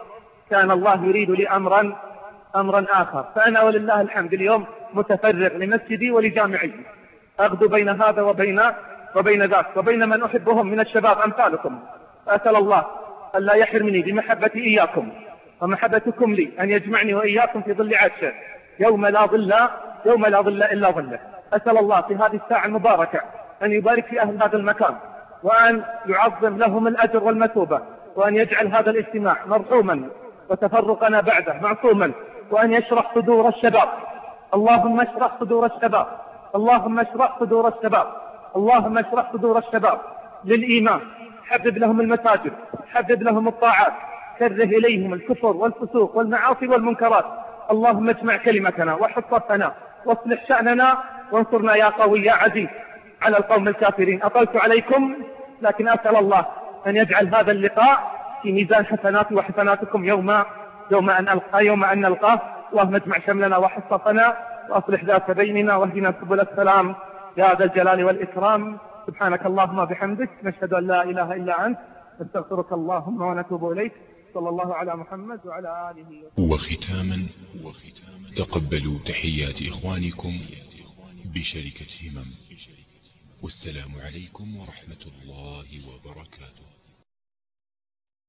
كان الله يريد لي أمرا أمرا آخر. فأنا ولله الحمد اليوم متفرغ لمسجدي ولجامعي، أغدو بين هذا وبين وبين ذاك وبين من أحبهم من الشباب أمثالكم. أسأل الله أن لا يحرمني بمحبتي إياكم ومحبتكم لي أن يجمعني وإياكم في ظل عرشه يوم لا ظل يوم لا ظل إلا ظله. أسأل الله في هذه الساعة المباركة أن يبارك في أهل هذا المكان، وأن يعظم لهم الأجر والمثوبة، وأن يجعل هذا الاجتماع مرحوما وتفرقنا بعده معصوما، وأن يشرح صدور الشباب. اللهم اشرح صدور الشباب، اللهم اشرح صدور الشباب، اللهم اشرح صدور الشباب للإيمان. حبب لهم المساجد، حبب لهم الطاعات، كره إليهم الكفر والفسوق والمعاصي والمنكرات. اللهم اجمع كلمتنا وحط صفنا واصلح شأننا وانصرنا يا قوي يا عزيز على القوم الكافرين. أطلت عليكم، لكن أسأل الله أن يجعل هذا اللقاء في ميزان حسناتي وحسناتكم يوم يوم أن ألقى يوم أن نلقاه. اللهم اجمع شملنا وحط صفنا وأصلح ذات بيننا واهدنا سبل السلام يا ذا الجلال والإكرام. سبحانك اللهم وبحمدك، نشهد أن لا إله إلا أنت، نستغفرك اللهم ونتوب إليك. صلى الله على محمد وعلى آله وسلم. وختاما تقبلوا تحيات إخوانكم بشركة همم، والسلام عليكم ورحمة الله وبركاته.